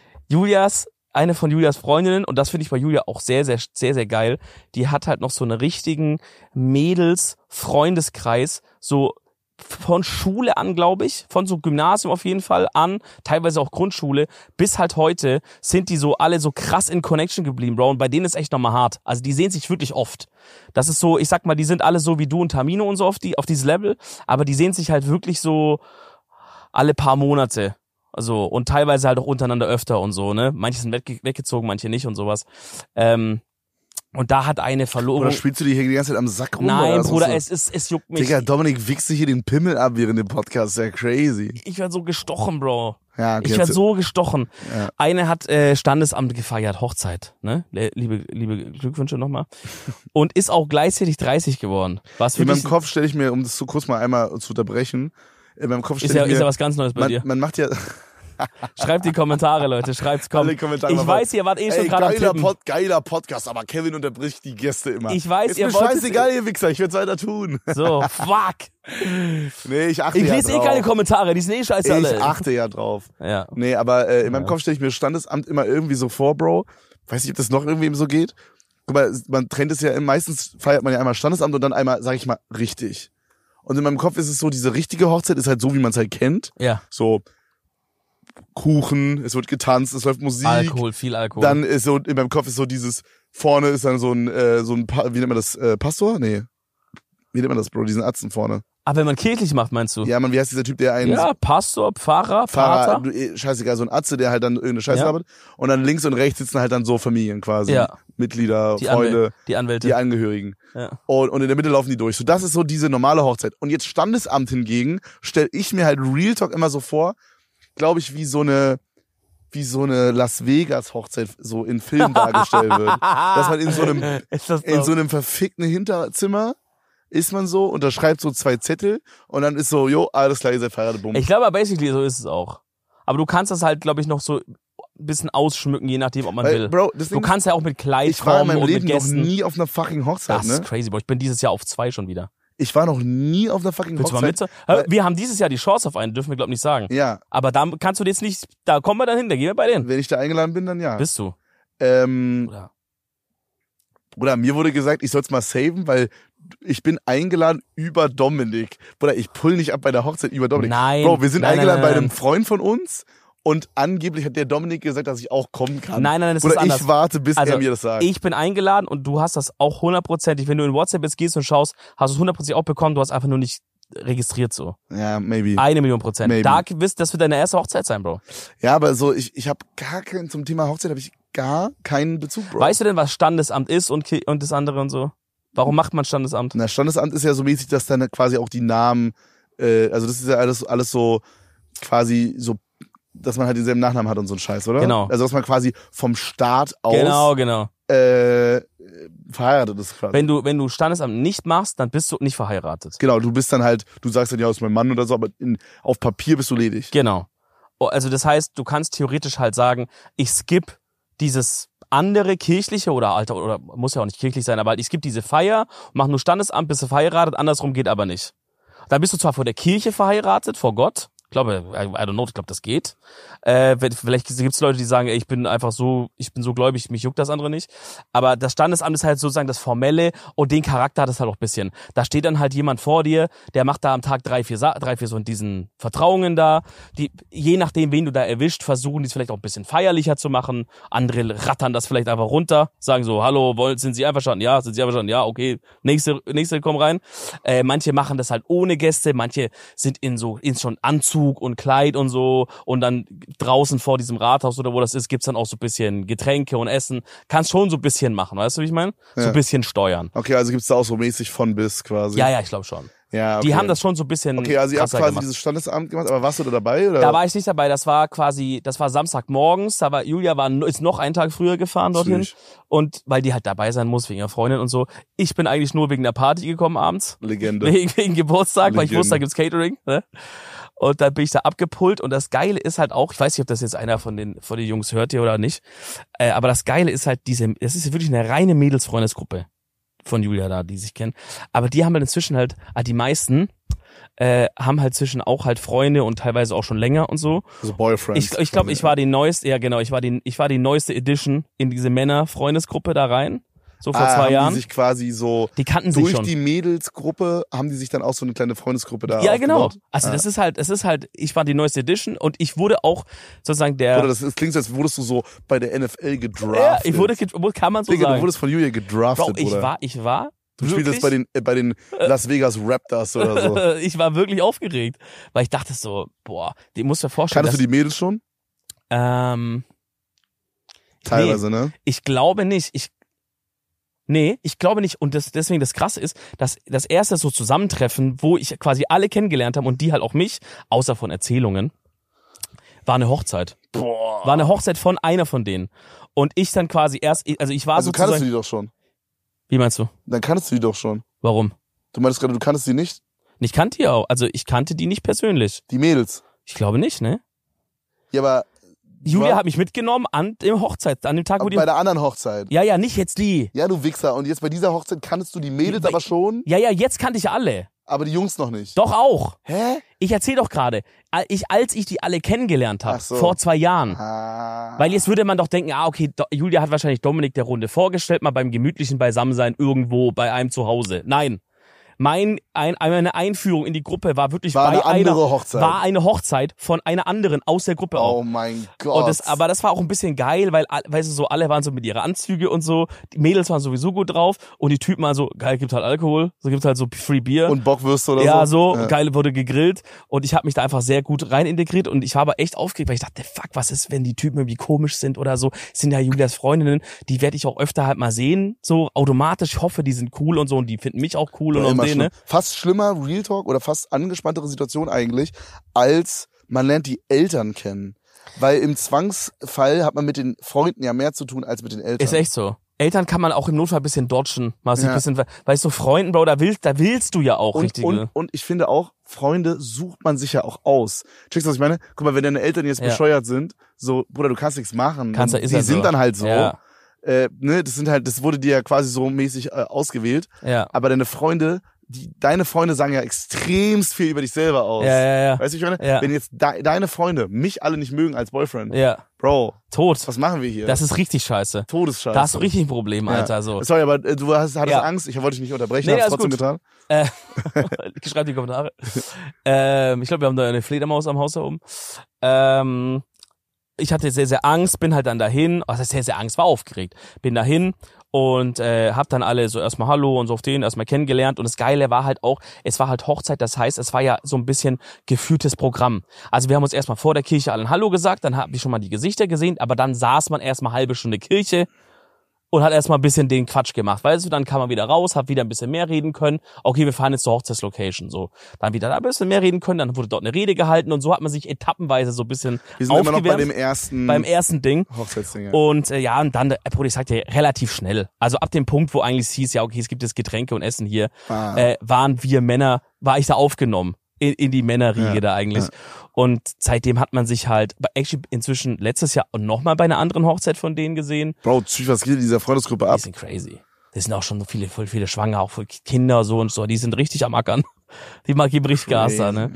Eine von Julias Freundinnen, und das finde ich bei Julia auch sehr, sehr, sehr, sehr geil, die hat halt noch so einen richtigen Mädels-Freundeskreis, so von Schule an, glaube ich, von so Gymnasium auf jeden Fall an, teilweise auch Grundschule, bis halt heute sind die so alle so krass in Connection geblieben, Bro, und bei denen ist echt nochmal hart. Also die sehen sich wirklich oft. Das ist so, ich sag mal, die sind alle so wie du und Tamino und so auf dieses Level, aber die sehen sich halt wirklich so alle paar Monate. Also, und teilweise halt auch untereinander öfter und so, ne? Manche sind weggezogen, manche nicht und sowas. Und da hat eine verloren. Oder spielst du die hier die ganze Zeit am Sack rum? Nein, Bruder, so? es juckt mich. Digga, Dominik wichst sich hier den Pimmel ab während dem Podcast, sehr crazy. Ich werd so gestochen, Bro. Ja, okay, ich werd so gestochen. Ja. Eine hat Standesamt gefeiert, Hochzeit, ne? Liebe Glückwünsche nochmal. Und ist auch gleichzeitig 30 geworden. Was in meinem Kopf stelle ich mir, um das so kurz mal einmal zu unterbrechen, in meinem Kopf stelle ich mir... Ist ja was ganz Neues bei dir. Man macht ja... Schreibt die Kommentare, Leute, schreibt's, komm. Ich weiß, ihr wart schon gerade am Tippen. Geiler Podcast, aber Kevin unterbricht die Gäste immer. Ich weiß, ist mir scheißegal, ihr Wichser, ich werd's weiter tun. So, fuck. Nee, ich achte ja drauf. Ich lese keine Kommentare, die sind scheiße alle. Ich achte ja drauf. Ja. Nee, aber in meinem Kopf stelle ich mir Standesamt immer irgendwie so vor, Bro. Weiß nicht, ob das noch irgendwem so geht. Guck mal, man trennt es ja, meistens feiert man ja einmal Standesamt und dann einmal, sag ich mal, richtig. Und in meinem Kopf ist es so, diese richtige Hochzeit ist halt so, wie man es halt kennt. Ja. So Kuchen, es wird getanzt, es läuft Musik. Alkohol, viel Alkohol. Dann ist so, in meinem Kopf ist so dieses, vorne ist dann so ein wie nennt man das, Pastor? Nee. Wie nennt man das, Bro, diesen Atzen vorne? Aber wenn man kirchlich macht, meinst du? Ja, wie heißt dieser Typ, der einen... Ja, Pastor, Pfarrer, Pater. Scheißegal, so ein Atze, der halt dann irgendeine Scheiße arbeitet. Und dann links und rechts sitzen halt dann so Familien quasi. Ja. Mitglieder, Freunde. Die Anwälte. Die Angehörigen. Ja. Und in der Mitte laufen die durch. So, das ist so diese normale Hochzeit. Und jetzt Standesamt hingegen, stelle ich mir halt Real Talk immer so vor, glaube ich, wie so eine Las Vegas Hochzeit so in Filmen dargestellt wird. Dass man in so einem verfickten Hinterzimmer ist man so, unterschreibt so 2 Zettel und dann ist so, jo, alles klar, ihr seid verheiratet, bumm. Ich glaube, basically so ist es auch. Aber du kannst das halt, glaube ich, noch so ein bisschen ausschmücken, je nachdem, ob man will. Bro, du kannst ja auch mit Kleid ich war in meinem und Leben mit Gästen. noch nie auf einer fucking Hochzeit, Das ist crazy, Bro. Ich bin dieses Jahr auf 2 schon wieder. Ich war noch nie auf einer fucking Willst Hochzeit. du mal mit? Wir haben dieses Jahr die Chance auf einen, dürfen wir, glaube ich, nicht sagen. Ja. Aber da kannst du jetzt nicht, da kommen wir dann hin, da gehen wir bei denen. Wenn ich da eingeladen bin, dann ja. Bist du? Bruder, mir wurde gesagt, ich soll's mal saven, weil ich bin eingeladen über Dominik. Bruder, ich pull nicht ab bei der Hochzeit über Dominik. Nein. Bro, wir sind nein, eingeladen nein, bei einem Freund von uns und angeblich hat der Dominik gesagt, dass ich auch kommen kann. Nein, das Bruder, ist anders. ich warte, bis Also, er mir das sagt. Ich bin eingeladen und du hast das auch 100%. Wenn du in WhatsApp jetzt gehst und schaust, hast du es 100% auch bekommen, du hast einfach nur nicht registriert so. Ja, maybe. 1.000.000%. Maybe. Da wirst, das wird deine erste Hochzeit sein, Bro. Ja, aber so, ich habe gar keinen, zum Thema Hochzeit habe ich gar keinen Bezug, Bro. Weißt du denn, was Standesamt ist und das andere und so? Warum macht man Standesamt? Na, Standesamt ist ja so mäßig, dass dann quasi auch die Namen, also das ist ja alles so quasi so, dass man halt denselben Nachnamen hat und so ein Scheiß, oder? Genau. Also dass man quasi vom Staat aus Genau. verheiratet ist quasi. Wenn du Standesamt nicht machst, dann bist du nicht verheiratet. Genau, du bist dann halt, du sagst dann, ja, ist mein Mann oder so, aber auf Papier bist du ledig. Genau. Also das heißt, du kannst theoretisch halt sagen, ich skippe dieses andere kirchliche oder muss ja auch nicht kirchlich sein, aber halt, ich skippe diese Feier, mach nur Standesamt, bist du verheiratet, andersrum geht aber nicht. Dann bist du zwar vor der Kirche verheiratet, vor Gott. Ich glaube, I don't know, ich glaube, das geht. Vielleicht gibt's Leute, die sagen, ey, ich bin so gläubig, mich juckt das andere nicht. Aber das Standesamt ist halt sozusagen das Formelle und den Charakter hat es halt auch ein bisschen. Da steht dann halt jemand vor dir, der macht da am Tag 3, 4 so in diesen Vertrauungen da. Die, je nachdem, wen du da erwischt, versuchen die es vielleicht auch ein bisschen feierlicher zu machen. Andere rattern das vielleicht einfach runter, sagen so, hallo, sind Sie einverstanden? Ja, sind Sie einverstanden? Ja, okay, nächste komm rein. Manche machen das halt ohne Gäste, manche sind in schon Anzug und Kleid und so und dann draußen vor diesem Rathaus oder wo das ist, gibt's dann auch so ein bisschen Getränke und Essen. Kannst schon so ein bisschen machen, weißt du, wie ich meine? So ein bisschen steuern. Okay, also gibt's da auch so mäßig von bis quasi. Ja, ich glaube schon. Ja, okay. Die haben das schon so ein bisschen. Okay, also ihr habt quasi gemacht. dieses Standesamt gemacht, aber warst du da dabei? Oder? Da war ich nicht dabei, das war Samstagmorgens, Julia ist noch einen Tag früher gefahren dorthin. Süß. Und weil die halt dabei sein muss wegen ihrer Freundin und so. Ich bin eigentlich nur wegen der Party gekommen abends. Legende. Wegen Geburtstag, weil ich Legende. wusste, da gibt's Catering. Ne? Und dann bin ich da abgepullt und das Geile ist halt auch, ich weiß nicht, ob das jetzt einer von den Jungs hört hier oder nicht, aber das Geile ist halt das ist wirklich eine reine Mädelsfreundesgruppe von Julia da, die sich kennen. Aber die haben halt inzwischen halt, die meisten haben halt zwischen auch halt Freunde und teilweise auch schon länger und so. Also Boyfriends. Ich glaube, ich war die neueste, ja genau, ich war die neueste Edition in diese Männer-Freundesgruppe da rein. So vor 2 haben Jahren. Die sich quasi so Die kannten sich durch schon. die Mädelsgruppe haben die sich dann auch so eine kleine Freundesgruppe da Ja, genau. aufgebaut? Also das ist halt, ich war die neueste Edition und ich wurde auch sozusagen der. Oder das klingt so, als würdest du so bei der NFL gedraftet. Ja, ich wurde, kann man so Digga, sagen. du wurdest von Julia gedraftet, Bro, Bruder. ich war. Du spielst jetzt bei den Las Vegas Raptors oder so. Ich war wirklich aufgeregt, weil ich dachte so, boah, die musst du dir vorstellen. Kannst du die Mädels schon? Teilweise, ne? Ich glaube nicht. Ich glaube nicht. Und deswegen das Krasse ist, dass das erste so Zusammentreffen, wo ich quasi alle kennengelernt habe und die halt auch mich, außer von Erzählungen, war eine Hochzeit. Boah. War eine Hochzeit von einer von denen. Und ich dann quasi ich war Also sozusagen... kanntest du die doch schon. Wie meinst du? Dann kanntest du die doch schon. Warum? Du meintest gerade, du kanntest die nicht? Ich kannte die auch. Also ich kannte die nicht persönlich. Die Mädels. Ich glaube nicht, ne? Ja, aber... Julia hat mich mitgenommen an dem Tag, wo die... Bei der anderen Hochzeit. Ja, nicht jetzt die. Ja, du Wichser. Und jetzt bei dieser Hochzeit kanntest du die Mädels aber schon, Ja, jetzt kannte ich alle. aber die Jungs noch nicht. Doch auch. Hä? Ich erzähl doch gerade, als ich die alle kennengelernt habe, Ach so. vor 2 Jahren. Ah. Weil jetzt würde man doch denken, okay, Julia hat wahrscheinlich Dominik der Runde vorgestellt, mal beim gemütlichen Beisammensein irgendwo bei einem zu Hause. Nein. Meine Einführung in die Gruppe war wirklich War eine andere Hochzeit. War eine Hochzeit von einer anderen aus der Gruppe auch. Oh mein Gott. Und aber das war auch ein bisschen geil, weil, weißt du, so alle waren so mit ihrer Anzüge und so. Die Mädels waren sowieso gut drauf und die Typen waren so, geil, gibt halt Alkohol, so gibt's halt so Free Bier. Und Bockwürste oder so? Ja, so, geil, wurde gegrillt und ich habe mich da einfach sehr gut rein integriert und ich war aber echt aufgeregt, weil ich dachte, fuck, was ist, wenn die Typen irgendwie komisch sind oder so, sind ja Julias Freundinnen, die werde ich auch öfter halt mal sehen, so automatisch, ich hoffe, die sind cool und so und die finden mich auch cool und Immer so, ne? Fast schlimmer Real Talk oder fast angespanntere Situation eigentlich, als man lernt die Eltern kennen. Weil im Zwangsfall hat man mit den Freunden ja mehr zu tun als mit den Eltern. Ist echt so. Eltern kann man auch im Notfall ein bisschen dodgen. Mal sich ein bisschen, weißt du, Freunden, Bro, da willst du ja auch richtig. Und ich finde auch, Freunde sucht man sich ja auch aus. Checkst du, was ich meine? Guck mal, wenn deine Eltern jetzt bescheuert sind, so, Bruder, du kannst nichts machen. Die sind dann halt so. Ja. Das wurde dir ja quasi so mäßig ausgewählt. Ja. Aber deine Freunde, deine Freunde sagen ja extremst viel über dich selber aus. Ja. Weißt du, ich meine? Ja. Wenn jetzt deine Freunde mich alle nicht mögen als Boyfriend, Bro, tot. Was machen wir hier? Das ist richtig scheiße. Todesscheiße. Da hast du richtig ein Problem, Alter. So. Sorry, aber du hattest Angst. Ich wollte dich nicht unterbrechen, hab's trotzdem getan. Schreib die Kommentare. Ich glaube, wir haben da eine Fledermaus am Haus da oben. Ich hatte sehr, sehr Angst, bin halt dann dahin. Was heißt sehr, sehr Angst? War aufgeregt. Bin dahin und hab dann alle so erstmal Hallo und so auf den erstmal kennengelernt. Und das Geile war halt auch, es war halt Hochzeit, das heißt, es war ja so ein bisschen geführtes Programm. Also wir haben uns erstmal vor der Kirche allen Hallo gesagt, dann haben wir schon mal die Gesichter gesehen, aber dann saß man erstmal halbe Stunde Kirche und hat erstmal ein bisschen den Quatsch gemacht. Weißt du, dann kam man wieder raus, hat wieder ein bisschen mehr reden können. Okay, wir fahren jetzt zur Hochzeitslocation. So, dann wieder da ein bisschen mehr reden können, dann wurde dort eine Rede gehalten und so hat man sich etappenweise so ein bisschen wir sind immer noch beim ersten Ding. Hochzeitsding. Und und dann, Bruder, ich sagte relativ schnell. Also ab dem Punkt, wo eigentlich hieß, ja okay, es gibt jetzt Getränke und Essen hier, waren wir Männer, war ich da aufgenommen. In die Männerriege da eigentlich. Ja. Und seitdem hat man sich halt actually inzwischen letztes Jahr nochmal bei einer anderen Hochzeit von denen gesehen. Bro, was geht in dieser Freundesgruppe ab? Die sind crazy. Das sind auch schon viele Schwanger, auch Kinder so und so. Die sind richtig am Ackern. Die geben richtig Gas da, ne?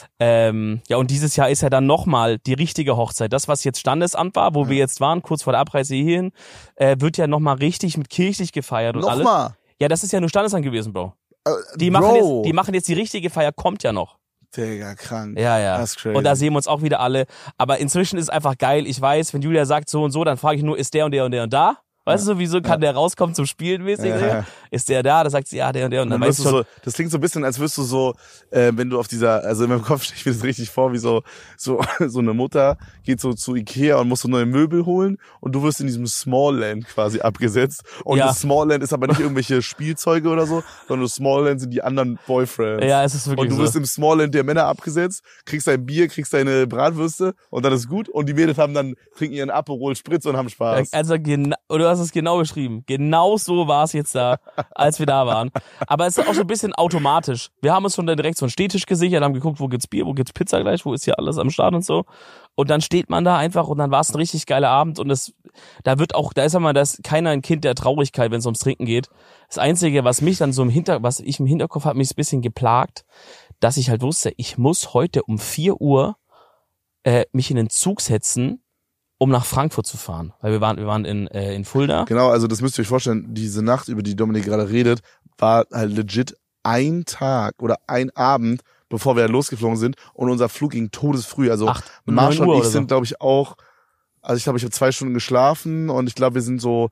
Ja. Und dieses Jahr ist ja dann nochmal die richtige Hochzeit. Das, was jetzt Standesamt war, wo wir jetzt waren, kurz vor der Abreise hierhin, wird ja nochmal richtig mit kirchlich gefeiert und alles. Nochmal? Ja, das ist ja nur Standesamt gewesen, Bro. Die machen jetzt die richtige Feier, kommt ja noch. Digga, krank. Ja. Das ist crazy. Und da sehen wir uns auch wieder alle. Aber inzwischen ist es einfach geil. Ich weiß, wenn Julia sagt so und so, dann frage ich nur, ist der und der und der und da? Weißt du, wieso kann der rauskommen zum Spielen mäßig? Ja. Ist der da? Da sagt sie, ja, der und der. Und dann weißt du schon. So, das klingt so ein bisschen, als wirst du so, wenn du auf also in meinem Kopf stelle ich mir das richtig vor, wie so eine Mutter geht so zu Ikea und muss so neue Möbel holen und du wirst in diesem Smallland quasi abgesetzt. Und das Smallland ist aber nicht irgendwelche Spielzeuge oder so, sondern das Smallland sind die anderen Boyfriends. Ja, es ist wirklich so. Und du wirst im Smallland der Männer abgesetzt, kriegst dein Bier, kriegst deine Bratwürste und dann ist gut. Und die Mädels trinken ihren Aperol Spritz und haben Spaß. Also du hast es genau beschrieben. Genau so war es jetzt da, als wir da waren. Aber es ist auch so ein bisschen automatisch. Wir haben uns schon direkt so einen Stehtisch gesichert, haben geguckt, wo gibt's Bier, wo gibt's Pizza gleich, wo ist hier alles am Start und so. Und dann steht man da einfach und dann war es ein richtig geiler Abend und da ist ja mal keiner ein Kind der Traurigkeit, wenn es ums Trinken geht. Das Einzige, was mich dann so was ich im Hinterkopf hat mich ein bisschen geplagt, dass ich halt wusste, ich muss heute um 4 Uhr mich in den Zug setzen, um nach Frankfurt zu fahren. Weil wir waren in Fulda. Genau, also das müsst ihr euch vorstellen, diese Nacht, über die Dominik gerade redet, war halt legit ein Tag oder ein Abend, bevor wir losgeflogen sind und unser Flug ging todesfrüh. Also Marshall und ich sind, glaube ich, auch, also ich glaube, ich habe 2 Stunden geschlafen und ich glaube, wir sind so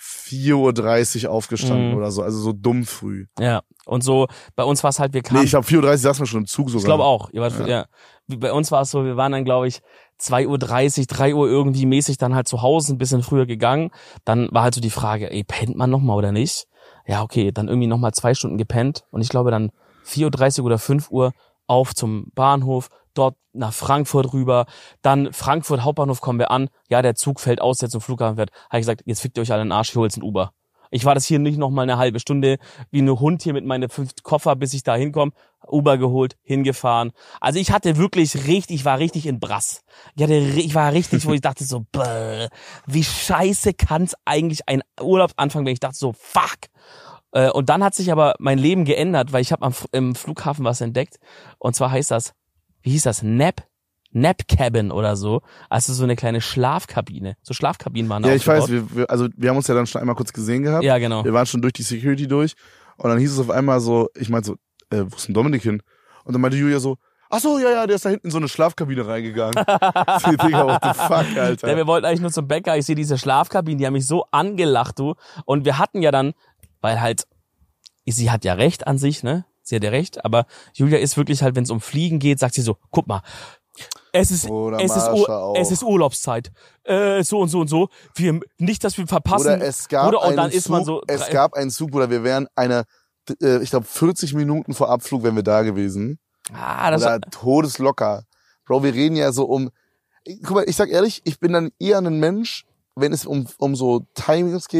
4:30 Uhr aufgestanden oder so, also so dumm früh. Ja, und so, bei uns war es halt, wir kamen... Nee, ich glaube 4:30 Uhr saßen wir schon im Zug sogar. Ich glaube auch. Bei uns war es so, wir waren dann, glaube ich, 2:30 Uhr, 3 Uhr irgendwie mäßig dann halt zu Hause, ein bisschen früher gegangen. Dann war halt so die Frage, pennt man nochmal oder nicht? Ja, okay, dann irgendwie nochmal 2 Stunden gepennt und ich glaube dann 4:30 Uhr oder 5 Uhr auf zum Bahnhof, dort nach Frankfurt rüber, dann Frankfurt Hauptbahnhof kommen wir an, ja, der Zug fällt aus, der zum Flughafen fährt, habe ich gesagt, jetzt fickt ihr euch alle in den Arsch, ich hol jetzt ein Uber. Ich war das hier nicht nochmal eine halbe Stunde wie ein Hund hier mit meinen 5 Koffer, bis ich da hinkomme, Uber geholt, hingefahren. Also ich war richtig in Brass. Ich war richtig, wo ich dachte so, wie scheiße kann's eigentlich ein Urlaub anfangen, wenn ich dachte so, fuck. Und dann hat sich aber mein Leben geändert, weil ich habe im Flughafen was entdeckt. Und zwar heißt das, wie hieß das? Nap Cabin oder so. Also so eine kleine Schlafkabine. So Schlafkabinen waren da. Ja, ich weiß, wir haben uns ja dann schon einmal kurz gesehen gehabt. Ja, genau. Wir waren schon durch die Security durch. Und dann hieß es auf einmal so, ich meinte so, wo ist denn Dominik hin? Und dann meinte Julia so, ach so, ja, der ist da hinten in so eine Schlafkabine reingegangen. Digga, what the fuck, Alter. Ja, wir wollten eigentlich nur zum Bäcker. Ich sehe diese Schlafkabinen, die haben mich so angelacht, du. Und wir hatten ja dann, weil halt, sie hat ja recht an sich, ne? Sie hat ja recht, aber Julia ist wirklich halt, wenn es um Fliegen geht, sagt sie so, guck mal, es ist Urlaubszeit. So und so und so. Nicht, dass wir verpassen. Oder es gab einen Zug, oder wir wären ich glaube 40 Minuten vor Abflug wären wir da gewesen. Das oder todeslocker. Bro, wir reden ja so guck mal, ich sag ehrlich, ich bin dann eher ein Mensch, wenn es um so Timings geht,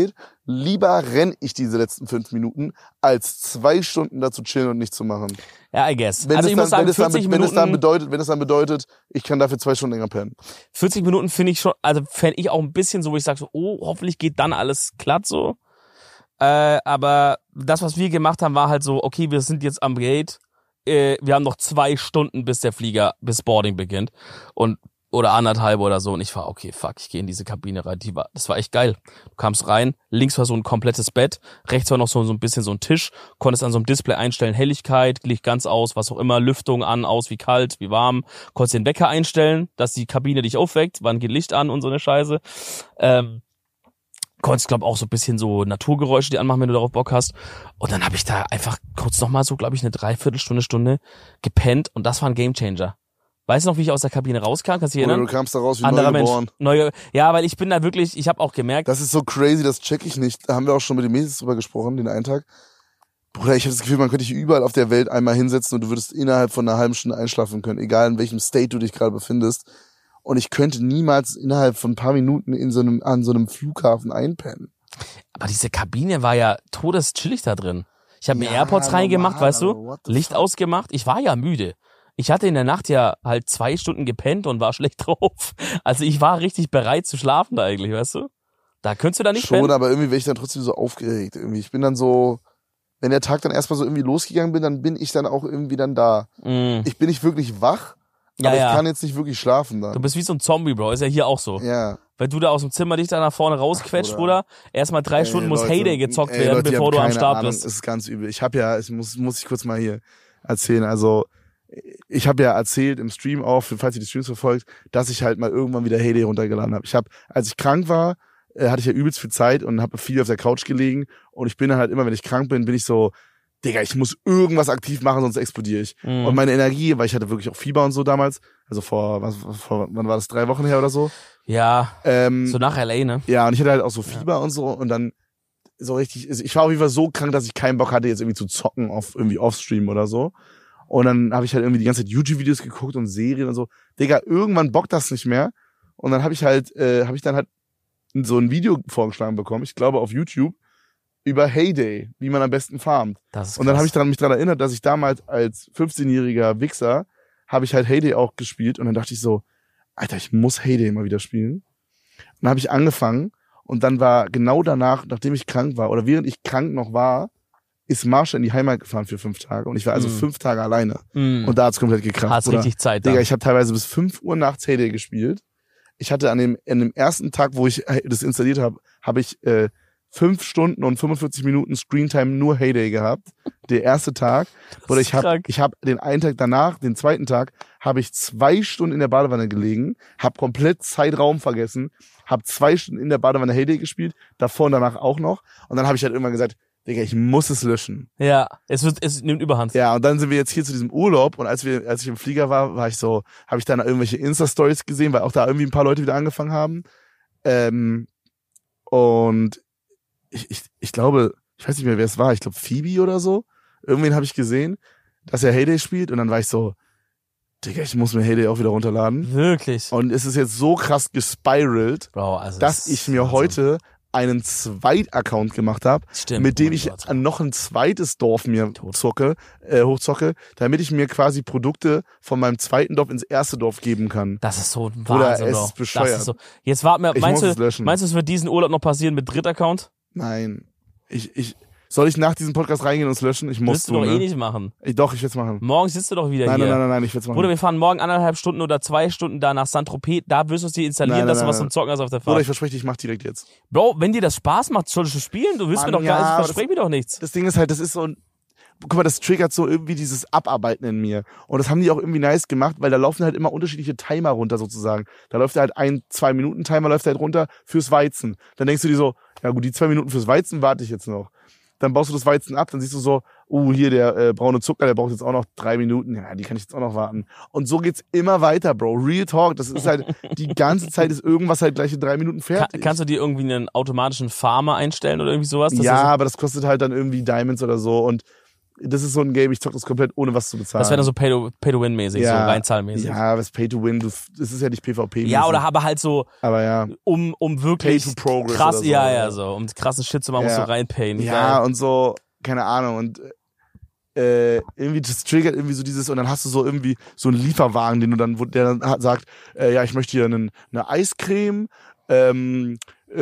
Lieber renne ich diese letzten 5 Minuten, als 2 Stunden da zu chillen und nichts zu machen. Ja, I guess. Wenn Also es ich dann, muss sagen, wenn es 40 dann, Minuten... wenn es dann bedeutet, ich kann dafür 2 Stunden länger pennen. 40 Minuten finde ich schon, also fände ich auch ein bisschen so, wo ich sage so, oh, hoffentlich geht dann alles glatt so. Aber das, was wir gemacht haben, war halt so, okay, wir sind jetzt am Gate, wir haben noch 2 Stunden, bis bis Boarding beginnt. Oder 1,5 oder so. Und ich war, okay, fuck, ich gehe in diese Kabine rein. Das war echt geil. Du kamst rein, links war so ein komplettes Bett, rechts war noch so ein bisschen so ein Tisch, konntest an so einem Display einstellen, Helligkeit, Licht ganz aus, was auch immer, Lüftung an, aus, wie kalt, wie warm. Konntest den Wecker einstellen, dass die Kabine dich aufweckt, wann geht Licht an und so eine Scheiße. Konntest, glaube auch so ein bisschen so Naturgeräusche die anmachen, wenn du darauf Bock hast. Und dann habe ich da einfach kurz nochmal so, glaube ich, eine Dreiviertelstunde gepennt und das war ein Gamechanger. Weißt du noch, wie ich aus der Kabine rauskam? Kannst du dich erinnern? Oder du kamst da raus wie neugeboren. Ja, weil ich bin da wirklich, ich habe auch gemerkt. Das ist so crazy, das check ich nicht. Da haben wir auch schon mit den Mädels drüber gesprochen, den einen Tag. Bruder, ich habe das Gefühl, man könnte dich überall auf der Welt einmal hinsetzen und du würdest innerhalb von einer halben Stunde einschlafen können, egal in welchem State du dich gerade befindest. Und ich könnte niemals innerhalb von ein paar Minuten an so einem Flughafen einpennen. Aber diese Kabine war ja todeschillig da drin. Ich habe mir AirPods reingemacht, weißt du? Licht ausgemacht. Ich war ja müde. Ich hatte in der Nacht ja halt 2 Stunden gepennt und war schlecht drauf. Also ich war richtig bereit zu schlafen da eigentlich, weißt du? Da könntest du da nicht pennen. Schon, aber irgendwie wäre ich dann trotzdem so aufgeregt. Irgendwie. Ich bin dann so, wenn der Tag dann erstmal so irgendwie losgegangen bin, dann bin ich dann auch irgendwie dann da. Ich bin nicht wirklich wach, aber ich kann jetzt nicht wirklich schlafen dann. Du bist wie so ein Zombie, Bro. Ist ja hier auch so. Ja. Wenn du da aus dem Zimmer dich da nach vorne rausquetscht, Bruder, erstmal 3 Stunden muss Heyday gezockt werden, Leute, bevor du am Start bist. Das ist ganz übel. Ich habe ja, muss ich kurz mal hier erzählen, also ich habe ja erzählt im Stream auch, falls ihr die Streams verfolgt, dass ich halt mal irgendwann wieder Heyday runtergeladen habe. Als ich krank war, hatte ich ja übelst viel Zeit und habe viel auf der Couch gelegen und ich bin dann halt immer, wenn ich krank bin ich so, Digga, ich muss irgendwas aktiv machen, sonst explodiere ich. Und meine Energie, weil ich hatte wirklich auch Fieber und so damals, also wann war das, 3 Wochen her oder so? Ja, so nach LA, ne? Ja, und ich hatte halt auch so Fieber und so und dann so richtig, ich war auf jeden Fall so krank, dass ich keinen Bock hatte, jetzt irgendwie zu zocken irgendwie Offstream oder so. Und dann habe ich halt irgendwie die ganze Zeit YouTube-Videos geguckt und Serien und so. Digga, irgendwann bockt das nicht mehr. Und dann habe ich dann halt so ein Video vorgeschlagen bekommen, ich glaube auf YouTube, über Heyday, wie man am besten farmt. Und dann habe ich mich daran erinnert, dass ich damals als 15-jähriger Wichser habe ich halt Heyday auch gespielt. Und dann dachte ich so, Alter, ich muss Heyday mal wieder spielen. Und dann habe ich angefangen und dann war genau danach, nachdem ich krank war oder während ich krank noch war, ist Marshall in die Heimat gefahren für 5 Tage. Und ich war also 5 Tage alleine. Und da hat's komplett gekracht. Hat's richtig Zeit da. Digga, ich habe teilweise bis 5 Uhr nachts Heyday gespielt. Ich hatte an dem ersten Tag, wo ich das installiert habe, habe ich 5 Stunden und 45 Minuten Screentime nur Heyday gehabt. Der erste Tag. Oder ich hab den einen Tag danach, den zweiten Tag, habe ich 2 Stunden in der Badewanne gelegen, habe komplett Zeitraum vergessen, habe 2 Stunden in der Badewanne Heyday gespielt, davor und danach auch noch. Und dann habe ich halt irgendwann gesagt, Digga, ich muss es löschen. Ja, es nimmt Überhand. Ja, und dann sind wir jetzt hier zu diesem Urlaub und als ich im Flieger war, habe ich dann irgendwelche Insta-Stories gesehen, weil auch da irgendwie ein paar Leute wieder angefangen haben. Und ich glaube, ich weiß nicht mehr, wer es war, ich glaube Phoebe oder so. Irgendwen habe ich gesehen, dass er Heyday spielt und dann war ich so, Digga, ich muss mir Heyday auch wieder runterladen. Wirklich? Und es ist jetzt so krass gespiralt, Bro, also dass ich mir heute einen Zweit-Account gemacht habe, mit dem ich noch ein zweites Dorf mir hochzocke, damit ich mir quasi Produkte von meinem zweiten Dorf ins erste Dorf geben kann. Das ist so ein Wahnsinn. Oder es ist bescheuert. Das ist so. Jetzt warten wir, meinst du, es wird diesen Urlaub noch passieren mit Drittaccount? Nein. Soll ich nach diesem Podcast reingehen und es löschen? Ich muss. Willst du doch eh nicht machen. Doch, ich will es machen. Morgen sitzt du doch wieder hier. Nein, ich will es machen. Bruder, wir fahren morgen 1,5 Stunden oder 2 Stunden da nach Saint-Tropez. Da wirst du es dir installieren, dass du was zum Zocken hast auf der Fahrt. Bruder, ich verspreche dir, ich mach direkt jetzt. Bro, wenn dir das Spaß macht, solltest du spielen. Du willst mir doch gar nicht, versprech mir doch nichts. Das Ding ist halt, das ist so ein, guck mal, das triggert so irgendwie dieses Abarbeiten in mir. Und das haben die auch irgendwie nice gemacht, weil da laufen halt immer unterschiedliche Timer runter sozusagen. Da läuft halt 2-Minuten-Timer läuft halt runter fürs Weizen. Dann denkst du dir so, ja gut, die 2 Minuten fürs Weizen warte ich jetzt noch. Dann baust du das Weizen ab, dann siehst du so, hier der braune Zucker, der braucht jetzt auch noch 3 Minuten. Ja, die kann ich jetzt auch noch warten. Und so geht's immer weiter, Bro. Real Talk, das ist halt, die ganze Zeit ist irgendwas halt gleich in 3 Minuten fertig. Kannst du dir irgendwie einen automatischen Farmer einstellen oder irgendwie sowas? Ja, aber das kostet halt dann irgendwie Diamonds oder so. Und das ist so ein Game, ich zock das komplett ohne was zu bezahlen. Das wäre dann so Pay-to-Win-mäßig, so reinzahlmäßig. Ja, das Pay-to-Win, das ist ja nicht PvP-mäßig. Ja, oder aber halt so, aber ja. um wirklich Pay-to-Progress krass, oder so, ja, so, um krassen Shit zu machen, musst du reinpayen. Ja, und so, keine Ahnung, und irgendwie, das triggert irgendwie so dieses, und dann hast du so irgendwie so einen Lieferwagen, der dann sagt, ja, ich möchte hier eine Eiscreme, einen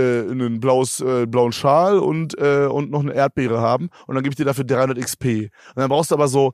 blauen Schal und noch eine Erdbeere haben, und dann gebe ich dir dafür 300 XP. Und dann brauchst du aber so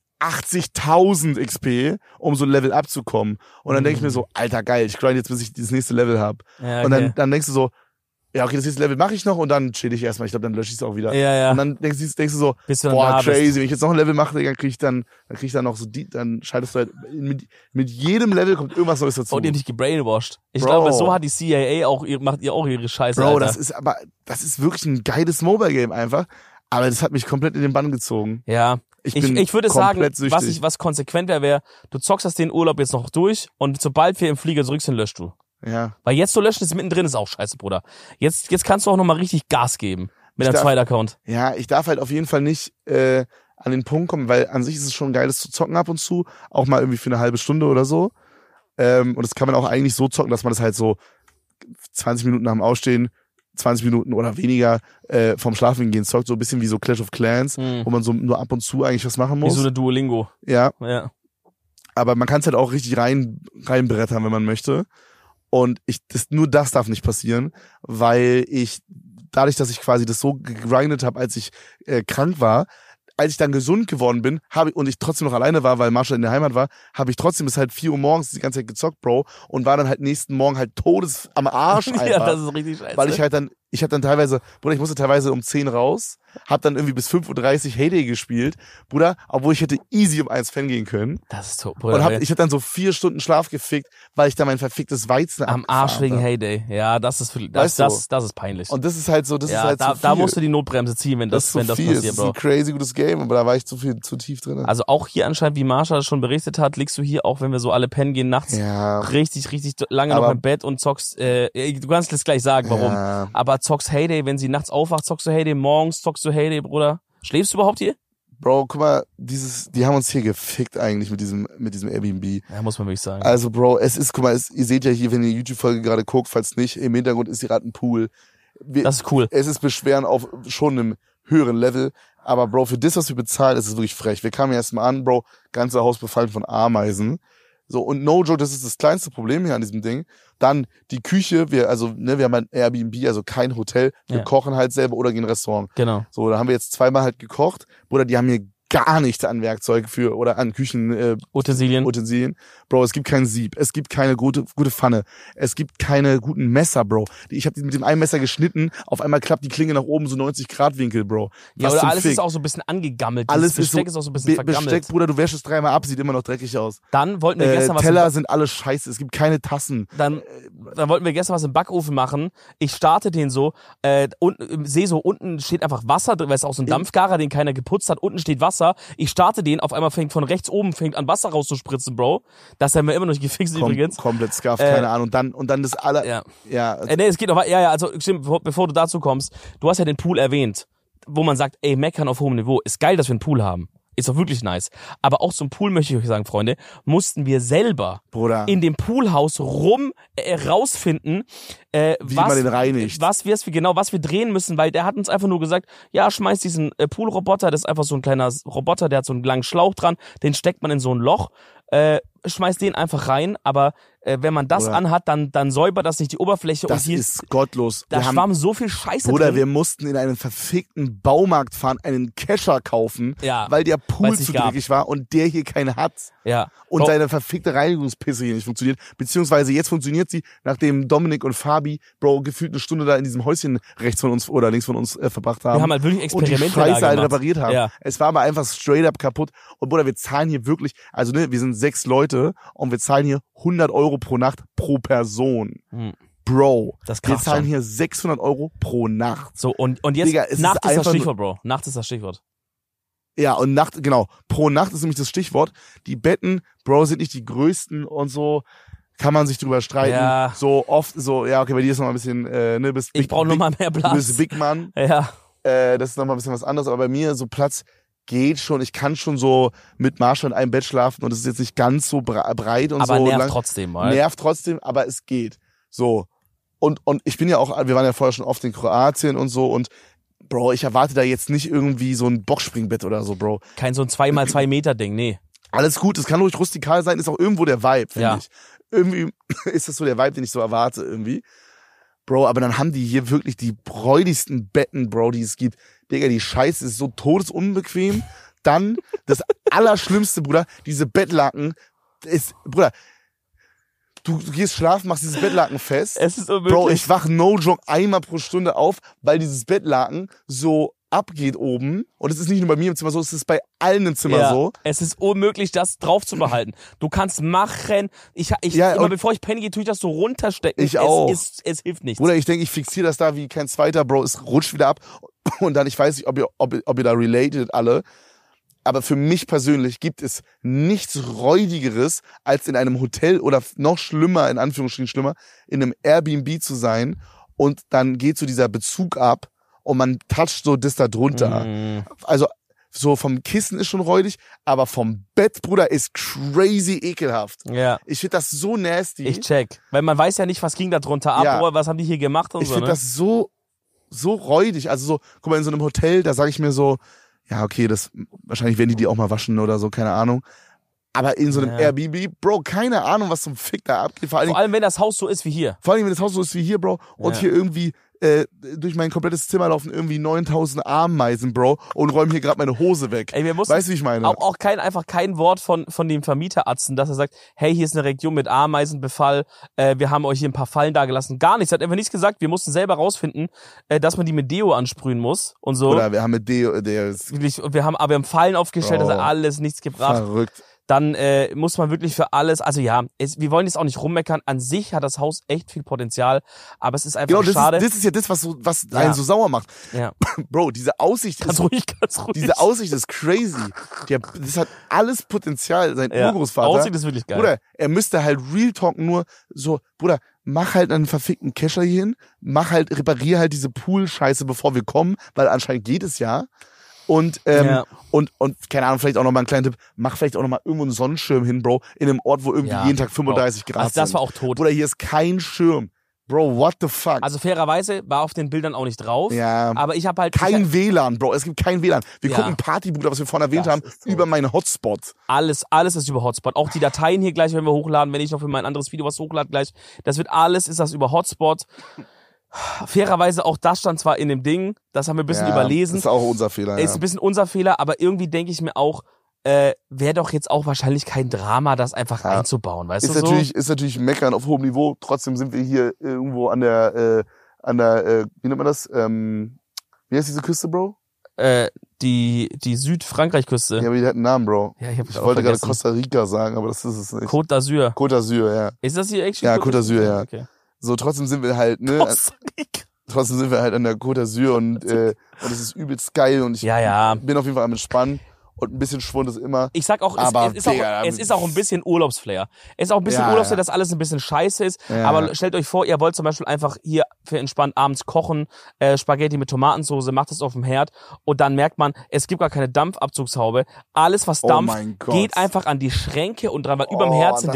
80.000 XP, um so ein Level abzukommen. Und dann denke ich mir so, Alter, geil, ich grind jetzt, bis ich dieses nächste Level habe. Ja, okay. Und dann denkst du so, ja, okay, das nächste Level mache ich noch und dann chill ich erstmal. Ich glaube, dann lösche ich es auch wieder. Ja. Und dann denkst du so, boah, crazy, wenn ich jetzt noch ein Level mache, dann krieg ich dann noch so dann schaltest du halt, mit jedem Level kommt irgendwas Neues dazu. Und ihr nicht gebrainwashed. Ich glaube, so hat die CIA macht ihr auch ihre Scheiße, Bro, Alter. das ist wirklich ein geiles Mobile-Game einfach. Aber das hat mich komplett in den Bann gezogen. Ja. Ich würde sagen, süchtig. was konsequent wäre, du zockst das den Urlaub jetzt noch durch und sobald wir im Flieger zurück sind, löscht du. Ja. Weil jetzt zu löschen ist mittendrin ist auch scheiße, Bruder. Jetzt kannst du auch nochmal richtig Gas geben mit einem zweiten Account. Ja, ich darf halt auf jeden Fall nicht an den Punkt kommen, weil an sich ist es schon geil, das zu zocken ab und zu. Auch mal irgendwie für eine halbe Stunde oder so. Und das kann man auch eigentlich so zocken, dass man das halt so 20 Minuten nach dem Aufstehen, 20 Minuten oder weniger vom Schlafen gehen zockt. So ein bisschen wie so Clash of Clans, wo man so nur ab und zu eigentlich was machen muss. Wie so eine Duolingo. Ja. Aber man kann es halt auch richtig reinbrettern, wenn man möchte. Und nur das darf nicht passieren, weil dadurch, dass ich quasi das so gegrindet habe, als ich krank war, als ich dann gesund geworden bin, und ich trotzdem noch alleine war, weil Marshall in der Heimat war, habe ich trotzdem bis halt 4 Uhr morgens die ganze Zeit gezockt, Bro, und war dann halt nächsten Morgen halt todes am Arsch einfach. Ja, das ist richtig scheiße. Weil ich hab dann teilweise, Bruder, ich musste teilweise um 10 raus, hab dann irgendwie bis 5:30 Uhr Heyday gespielt, Bruder, obwohl ich hätte easy um 1 pennen gehen können. Das ist top, Bruder. Und ich hab dann so 4 Stunden Schlaf gefickt, weil ich da mein verficktes Weizen am Arsch wegen Heyday. Ja, das ist peinlich. Und das ist halt so, da musst du die Notbremse ziehen, wenn das passiert, Bro. Das ist ein crazy gutes Game, aber da war ich zu tief drin. Also auch hier anscheinend, wie Marsha schon berichtet hat, liegst du hier, auch wenn wir so alle pennen gehen nachts, richtig, richtig lange noch im Bett und zockst, du kannst jetzt gleich sagen, warum, aber zockst Heyday, wenn sie nachts aufwacht, zockst du Heyday, morgens zockst du Heyday, Bruder. Schläfst du überhaupt hier? Bro, guck mal, die haben uns hier gefickt eigentlich mit diesem Airbnb. Ja, muss man wirklich sagen. Also, Bro, guck mal, ihr seht ja hier, wenn ihr die YouTube-Folge gerade guckt, falls nicht, im Hintergrund ist gerade ein Pool. Das ist cool. Es ist Beschweren auf schon einem höheren Level. Aber, Bro, für das, was wir bezahlen, ist es wirklich frech. Wir kamen erst mal an, Bro, ganze Haus befallen von Ameisen. So, und no joke, das ist das kleinste Problem hier an diesem Ding. Dann die Küche, wir haben ein Airbnb, also kein Hotel. Wir kochen halt selber oder gehen in ein Restaurant. Genau. So, da haben wir jetzt 2-mal halt gekocht. Bruder, die haben hier gar nichts an Werkzeug oder an Küchen Utensilien. Bro, es gibt kein Sieb, es gibt keine gute Pfanne, es gibt keine guten Messer, Bro. Ich habe mit dem einen Messer geschnitten, auf einmal klappt die Klinge nach oben so 90 Grad Winkel, Bro. Ja, oder alles ist auch so ein bisschen angegammelt. Alles Besteck ist auch so ein bisschen vergammelt. Besteck, Bruder, du wäschst es 3-mal ab, sieht immer noch dreckig aus. Dann wollten wir gestern Teller sind alle scheiße, es gibt keine Tassen. Dann wollten wir gestern was im Backofen machen. Ich starte den so, sehe so, unten steht einfach Wasser drin, weil es auch so ein Dampfgarer, den keiner geputzt hat. Unten steht Wasser. Ich starte den, auf einmal fängt von rechts oben an Wasser rauszuspritzen, Bro. Das haben wir immer noch nicht gefixt übrigens. Komplett scuffed, keine Ahnung. Und dann das alle. Ja. Nee, es geht noch. Ja, also stimmt, bevor du dazu kommst, du hast ja den Pool erwähnt, wo man sagt, ey, meckern auf hohem Niveau. Ist geil, dass wir einen Pool haben. Ist doch wirklich nice. Aber auch zum Pool möchte ich euch sagen, Freunde, mussten wir selber in dem Poolhaus rausfinden, wie man den reinigt. Was wir drehen müssen, weil der hat uns einfach nur gesagt, ja, schmeiß diesen Poolroboter, das ist einfach so ein kleiner Roboter, der hat so einen langen Schlauch dran, den steckt man in so ein Loch, schmeißt den einfach rein, aber wenn man das anhat, dann säubert das nicht die Oberfläche. Das ist gottlos. Da schwamm so viel Scheiße drin. Wir mussten in einen verfickten Baumarkt fahren, einen Kescher kaufen, weil der Pool zu dreckig war und der hier keine hat. Ja. Und seine verfickte Reinigungspisse hier nicht funktioniert. Beziehungsweise jetzt funktioniert sie, nachdem Dominik und Fabi, Bro, gefühlt eine Stunde da in diesem Häuschen rechts von uns oder links von uns verbracht haben. Wir haben halt wirklich Experimente und die Scheiße halt repariert haben. Ja. Es war aber einfach straight up kaputt. Und Bruder, wir zahlen hier wirklich, also wir sind 6 Leute und wir zahlen hier 100 Euro pro Nacht pro Person. Bro, wir zahlen hier 600 Euro pro Nacht. So, und jetzt, Digga, Nacht ist das Stichwort, Bro. Nacht ist das Stichwort. Ja, und Nacht, genau. Pro Nacht ist nämlich das Stichwort. Die Betten, Bro, sind nicht die größten und so. Kann man sich drüber streiten. Ja. So oft, okay, bei dir ist noch mal ein bisschen, ich brauche noch mal mehr Platz. Du bist Big Man. Ja. Das ist noch mal ein bisschen was anderes, aber bei mir so Platz, geht schon. Ich kann schon so mit Marshall in einem Bett schlafen und es ist jetzt nicht ganz so breit und aber so. Aber nervt trotzdem, mal. Nervt trotzdem, aber es geht. So. Und ich bin ja auch, wir waren ja vorher schon oft in Kroatien und so und Bro, ich erwarte da jetzt nicht irgendwie so ein Boxspringbett oder so, Bro. Kein so ein 2x2 Meter Ding, nee. Alles gut, es kann ruhig rustikal sein, ist auch irgendwo der Vibe, finde ich. Irgendwie ist das so der Vibe, den ich so erwarte irgendwie. Bro, aber dann haben die hier wirklich die bräudigsten Betten, Bro, die es gibt. Digga, die Scheiße ist so todesunbequem. Dann das Allerschlimmste, Bruder, diese Bettlaken ist, Bruder, du gehst schlafen, machst dieses Bettlaken fest. Es ist unmöglich. Bro, ich wach no joke einmal pro Stunde auf, weil dieses Bettlaken so abgeht oben. Und es ist nicht nur bei mir im Zimmer so, es ist bei allen im Zimmer so. Es ist unmöglich, das drauf zu behalten. Du kannst machen. Immer bevor ich penne gehe, tue ich das so runterstecken. Ich auch. Es hilft nichts. Bruder, ich denke, ich fixiere das da wie kein zweiter, Bro. Es rutscht wieder ab. Und dann, ich weiß nicht, ob ihr da related alle. Aber für mich persönlich gibt es nichts Räudigeres, als in einem Hotel oder noch schlimmer, in Anführungsstrichen schlimmer, in einem Airbnb zu sein und dann geht so dieser Bezug ab und man toucht so das da drunter. Also so vom Kissen ist schon räudig, aber vom Bett, Bruder, ist crazy ekelhaft. Ja. Ich finde das so nasty. Ich check. Weil man weiß ja nicht, was ging da drunter ab, oder was haben die hier gemacht und ich so. Ich finde das so räudig. Also so, guck mal, in so einem Hotel, da sage ich mir so, ja, okay, wahrscheinlich werden die auch mal waschen oder so, keine Ahnung. Aber in so einem Airbnb, Bro, keine Ahnung, was zum Fick da abgeht. Vor allem, wenn das Haus so ist wie hier. Vor allem, wenn das Haus so ist wie hier, Bro. Und hier irgendwie durch mein komplettes Zimmer laufen irgendwie 9000 Ameisen, Bro, und räumen hier gerade meine Hose weg. Ey, weißt du, wie ich meine? Auch kein Wort von dem Vermieteratzen, dass er sagt, hey, hier ist eine Region mit Ameisenbefall, wir haben euch hier ein paar Fallen da gelassen. Gar nichts. Er hat einfach nichts gesagt. Wir mussten selber rausfinden, dass man die mit Deo ansprühen muss und so. Oder wir haben mit Deo, wir haben Fallen aufgestellt, das hat alles nichts gebracht. Verrückt. Dann muss man wirklich für alles, also ja, wir wollen jetzt auch nicht rummeckern, an sich hat das Haus echt viel Potenzial, aber es ist einfach schade. Das ist ja das, was einen so sauer macht. Ja. Bro, diese Aussicht ganz ruhig. Diese Aussicht ist crazy. Das hat alles Potenzial, sein Urgroßvater. Aussicht ist wirklich geil. Bruder, er müsste halt Real Talk nur so, Bruder, mach halt einen verfickten Kescher hier hin, reparier halt diese Pool-Scheiße, bevor wir kommen, weil anscheinend geht es ja. Und keine Ahnung, vielleicht auch nochmal einen kleinen Tipp, mach vielleicht auch nochmal irgendwo einen Sonnenschirm hin, Bro, in einem Ort, wo irgendwie jeden Tag 35 Grad sind. Das war auch tot. Bruder, hier ist kein Schirm. Bro, what the fuck? Also fairerweise war auf den Bildern auch nicht drauf. Ja. Aber ich habe halt... Kein WLAN, Bro. Es gibt kein WLAN. Wir gucken Partybruder, was wir vorhin erwähnt haben, über meinen Hotspot. Alles ist über Hotspot. Auch die Dateien hier gleich, wenn wir hochladen, wenn ich noch für mein anderes Video was hochlade gleich, ist das über Hotspot. Fairerweise auch das stand zwar in dem Ding, das haben wir ein bisschen überlesen. Das ist auch unser Fehler, Ist ein bisschen unser Fehler, aber irgendwie denke ich mir auch, wäre doch jetzt auch wahrscheinlich kein Drama, das einfach einzubauen, weißt du so? Ist natürlich Meckern auf hohem Niveau, trotzdem sind wir hier irgendwo an der, wie nennt man das, wie heißt diese Küste, Bro? Die Südfrankreich-Küste. Ja, aber die hat einen Namen, Bro. Ja, ich wollte gerade Costa Rica sagen, aber das ist es nicht. Côte d'Azur. Côte d'Azur, ja. Ist das hier actually? Ja, Côte d'Azur, ja. Okay. So, trotzdem sind wir halt, ne? Trotzdem sind wir halt an der Côte d'Azur und es ist übelst geil und ich bin auf jeden Fall am Entspannen. Und ein bisschen Schwund ist immer. Ich sag auch, es ist auch ein bisschen Urlaubsflair. Es ist auch ein bisschen Urlaubsflair, dass alles ein bisschen scheiße ist. Ja. Aber stellt euch vor, ihr wollt zum Beispiel einfach hier für entspannt abends kochen, Spaghetti mit Tomatensauce, macht das auf dem Herd und dann merkt man, es gibt gar keine Dampfabzugshaube. Alles, was dampft, geht einfach an die Schränke und dran, weil überm Herzen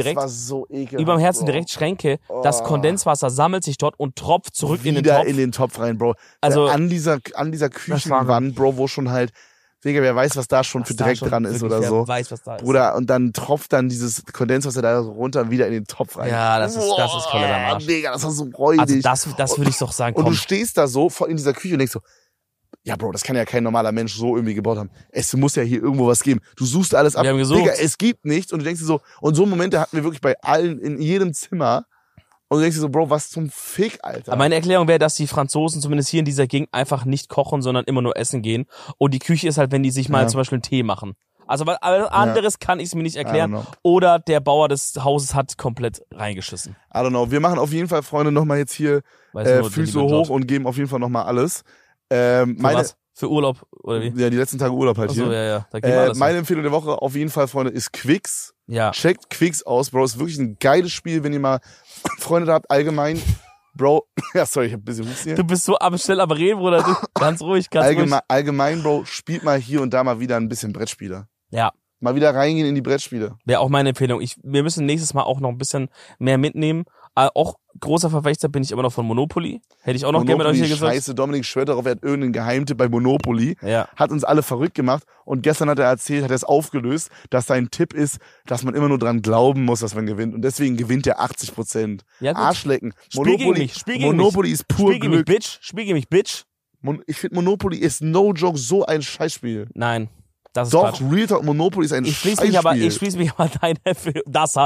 direkt Schränke. Das Kondenswasser sammelt sich dort und tropft zurück in den Topf. In den Topf rein, Bro. Also an dieser Küchenwand, Bro, wo schon halt Digga, wer weiß, was da schon für Dreck dran ist oder so. Wer weiß, was da ist. Bruder, und dann tropft dann dieses Kondenswasser da so runter und wieder in den Topf rein. Ja, das ist komplett am Arsch. Digga, das war so räudig. Also das würde ich doch sagen, komm. Und du stehst da so in dieser Küche und denkst so, ja, Bro, das kann ja kein normaler Mensch so irgendwie gebaut haben. Es muss ja hier irgendwo was geben. Du suchst alles ab. Wir haben gesucht. Digga, es gibt nichts. Und du denkst dir so, und so Momente hatten wir wirklich bei allen, in jedem Zimmer. Und du denkst dir so, Bro, was zum Fick, Alter. Aber meine Erklärung wäre, dass die Franzosen zumindest hier in dieser Gegend einfach nicht kochen, sondern immer nur essen gehen. Und die Küche ist halt, wenn die sich mal zum Beispiel einen Tee machen. Also was anderes kann ich es mir nicht erklären. Oder der Bauer des Hauses hat komplett reingeschissen. I don't know. Wir machen auf jeden Fall, Freunde, nochmal jetzt hier Füße hoch und geben auf jeden Fall nochmal alles. Was? Für Urlaub, oder wie? Ja, die letzten Tage Urlaub halt hier. Ja. Da geht alles meine Empfehlung der Woche auf jeden Fall, Freunde, ist Quicks. Ja. Checkt Quicks aus, Bro. Ist wirklich ein geiles Spiel, wenn ihr mal Freunde da habt, allgemein. Bro, ja, sorry, ich hab ein bisschen Husten hier. Du bist so schnell am Reden, Bruder. Du, ganz ruhig, Allgemein, Bro, spielt mal hier und da mal wieder ein bisschen Brettspiele. Ja. Mal wieder reingehen in die Brettspiele. Wäre auch meine Empfehlung. Wir müssen nächstes Mal auch noch ein bisschen mehr mitnehmen. Auch großer Verfechter bin ich immer noch von Monopoly. Hätte ich auch noch gerne mit euch hier gesagt. Scheiße, Dominik schwört darauf, er hat irgendeinen Geheimtipp bei Monopoly. Ja. Hat uns alle verrückt gemacht. Und gestern hat er es aufgelöst, dass sein Tipp ist, dass man immer nur dran glauben muss, dass man gewinnt. Und deswegen gewinnt er 80%. Ja, gut. Arschlecken. Spiel gegen mich. Monopoly ist pur Spiel gegen Glück. Spiel gegen mich, Bitch. Ich finde Monopoly ist no joke so ein Scheißspiel. Nein. Das ist Doch, Quatsch. Real Talk, Monopoly ist ein Scheißspiel. Ich schließe mich aber deiner Empfehlung,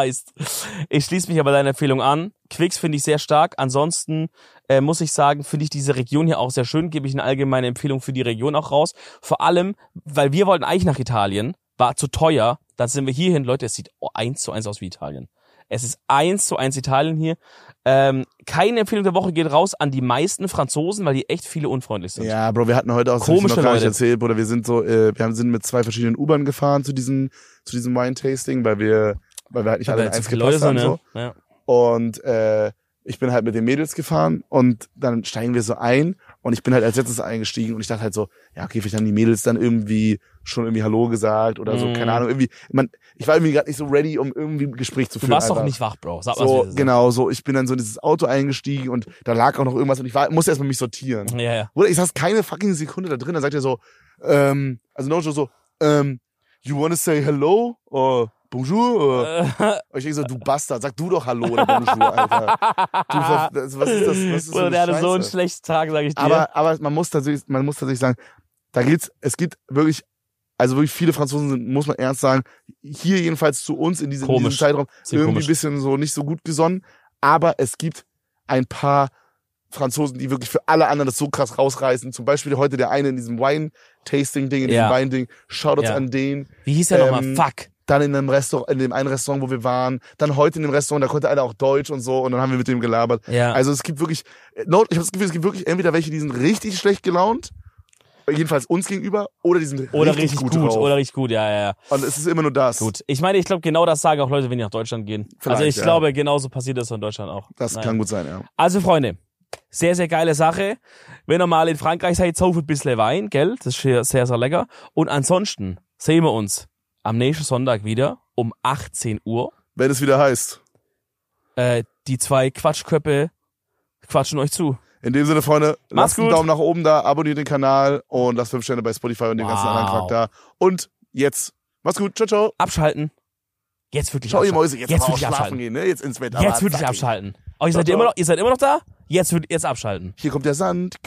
ich schließe mich aber deiner Empfehlung an. Quicks finde ich sehr stark. Ansonsten muss ich sagen, finde ich diese Region hier auch sehr schön. Gebe ich eine allgemeine Empfehlung für die Region auch raus. Vor allem, weil wir wollten eigentlich nach Italien, war zu teuer. Dann sind wir hierhin. Leute, es sieht 1:1 aus wie Italien. Es ist 1:1 Italien hier. Keine Empfehlung der Woche geht raus an die meisten Franzosen, weil die echt viele unfreundlich sind. Ja, Bro, wir hatten heute auch komische noch gar nicht Leute erzählt, Bruder. Wir sind sind mit 2 verschiedenen U-Bahnen gefahren zu diesem Wine-Tasting, weil wir halt nicht alle in eins gepasst haben. So. Ja. Und ich bin halt mit den Mädels gefahren und dann steigen wir so ein und ich bin halt als letztes eingestiegen und ich dachte halt so, ja okay, vielleicht haben die Mädels dann schon irgendwie Hallo gesagt oder so, keine Ahnung, ich war irgendwie gerade nicht so ready, um irgendwie ein Gespräch zu führen. Du warst einfach. doch nicht wach, Bro. Sag so, genau, so, ich bin dann so in dieses Auto eingestiegen und da lag auch noch irgendwas und ich musste erstmal mich sortieren. Ja. Oder ich saß keine fucking Sekunde da drin, dann sagt er so, also Nojo so, you wanna say hello or bonjour? Und ich denke so, du Bastard, sag du doch Hallo oder Bonjour, Alter. Was ist das? Was ist Bruder, der hatte so einen schlechten Tag, sag ich dir. Aber man muss tatsächlich sagen, es gibt wirklich, also wirklich viele Franzosen sind, muss man ernst sagen, hier jedenfalls zu uns in diesem Zeitraum irgendwie ein bisschen so nicht so gut gesonnen. Aber es gibt ein paar Franzosen, die wirklich für alle anderen das so krass rausreißen. Zum Beispiel heute der eine in diesem Wine-Tasting-Ding, in diesem Wein-Ding. Shoutouts an den. Wie hieß der nochmal? Fuck. Dann in dem einen Restaurant, wo wir waren. Dann heute in dem Restaurant, da konnte einer auch Deutsch und so. Und dann haben wir mit dem gelabert. Ja. Also es gibt wirklich, ich habe das Gefühl, es gibt wirklich entweder welche, die sind richtig schlecht gelaunt. Jedenfalls uns gegenüber. Oder die sind richtig gut drauf. Oder richtig gut, ja. Und es ist immer nur das. Gut. Ich meine, ich glaube, genau das sagen auch Leute, wenn die nach Deutschland gehen. Vielleicht, also ich glaube, genauso passiert das in Deutschland auch. Das kann gut sein, ja. Also Freunde, sehr, sehr geile Sache. Wenn ihr mal in Frankreich seid, sauft ein bisschen Wein, gell? Das ist sehr, sehr lecker. Und ansonsten sehen wir uns am nächsten Sonntag wieder um 18 Uhr. Wenn es wieder heißt. Die 2 Quatschköppe quatschen euch zu. In dem Sinne, Freunde, lasst einen gut. Daumen nach oben da, abonniert den Kanal und lasst 5 Sterne bei Spotify und den ganzen anderen Quark da. Und jetzt, macht's gut, ciao, ciao. Abschalten. Jetzt wirklich ciao, abschalten. Ihr Mäuse, jetzt wirklich auch schlafen abschalten. gehen, ne? Jetzt ins Bett. Jetzt wirklich abschalten. Oh, ihr seid immer noch da? Jetzt abschalten. Hier kommt der Sand.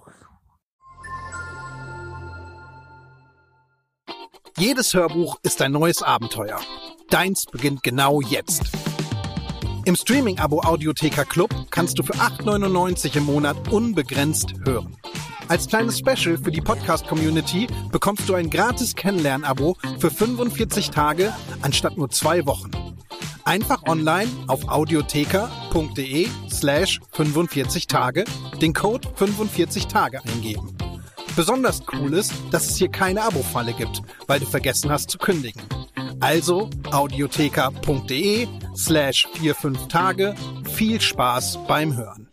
Jedes Hörbuch ist ein neues Abenteuer. Deins beginnt genau jetzt. Im Streaming-Abo Audiotheka Club kannst du für 8,99 im Monat unbegrenzt hören. Als kleines Special für die Podcast-Community bekommst du ein gratis Kennenlern-Abo für 45 Tage anstatt nur 2 Wochen. Einfach online auf audiotheka.de/45 Tage den Code 45 Tage eingeben. Besonders cool ist, dass es hier keine Abo-Falle gibt, weil du vergessen hast zu kündigen. Also audiotheka.de/45 Tage. Viel Spaß beim Hören.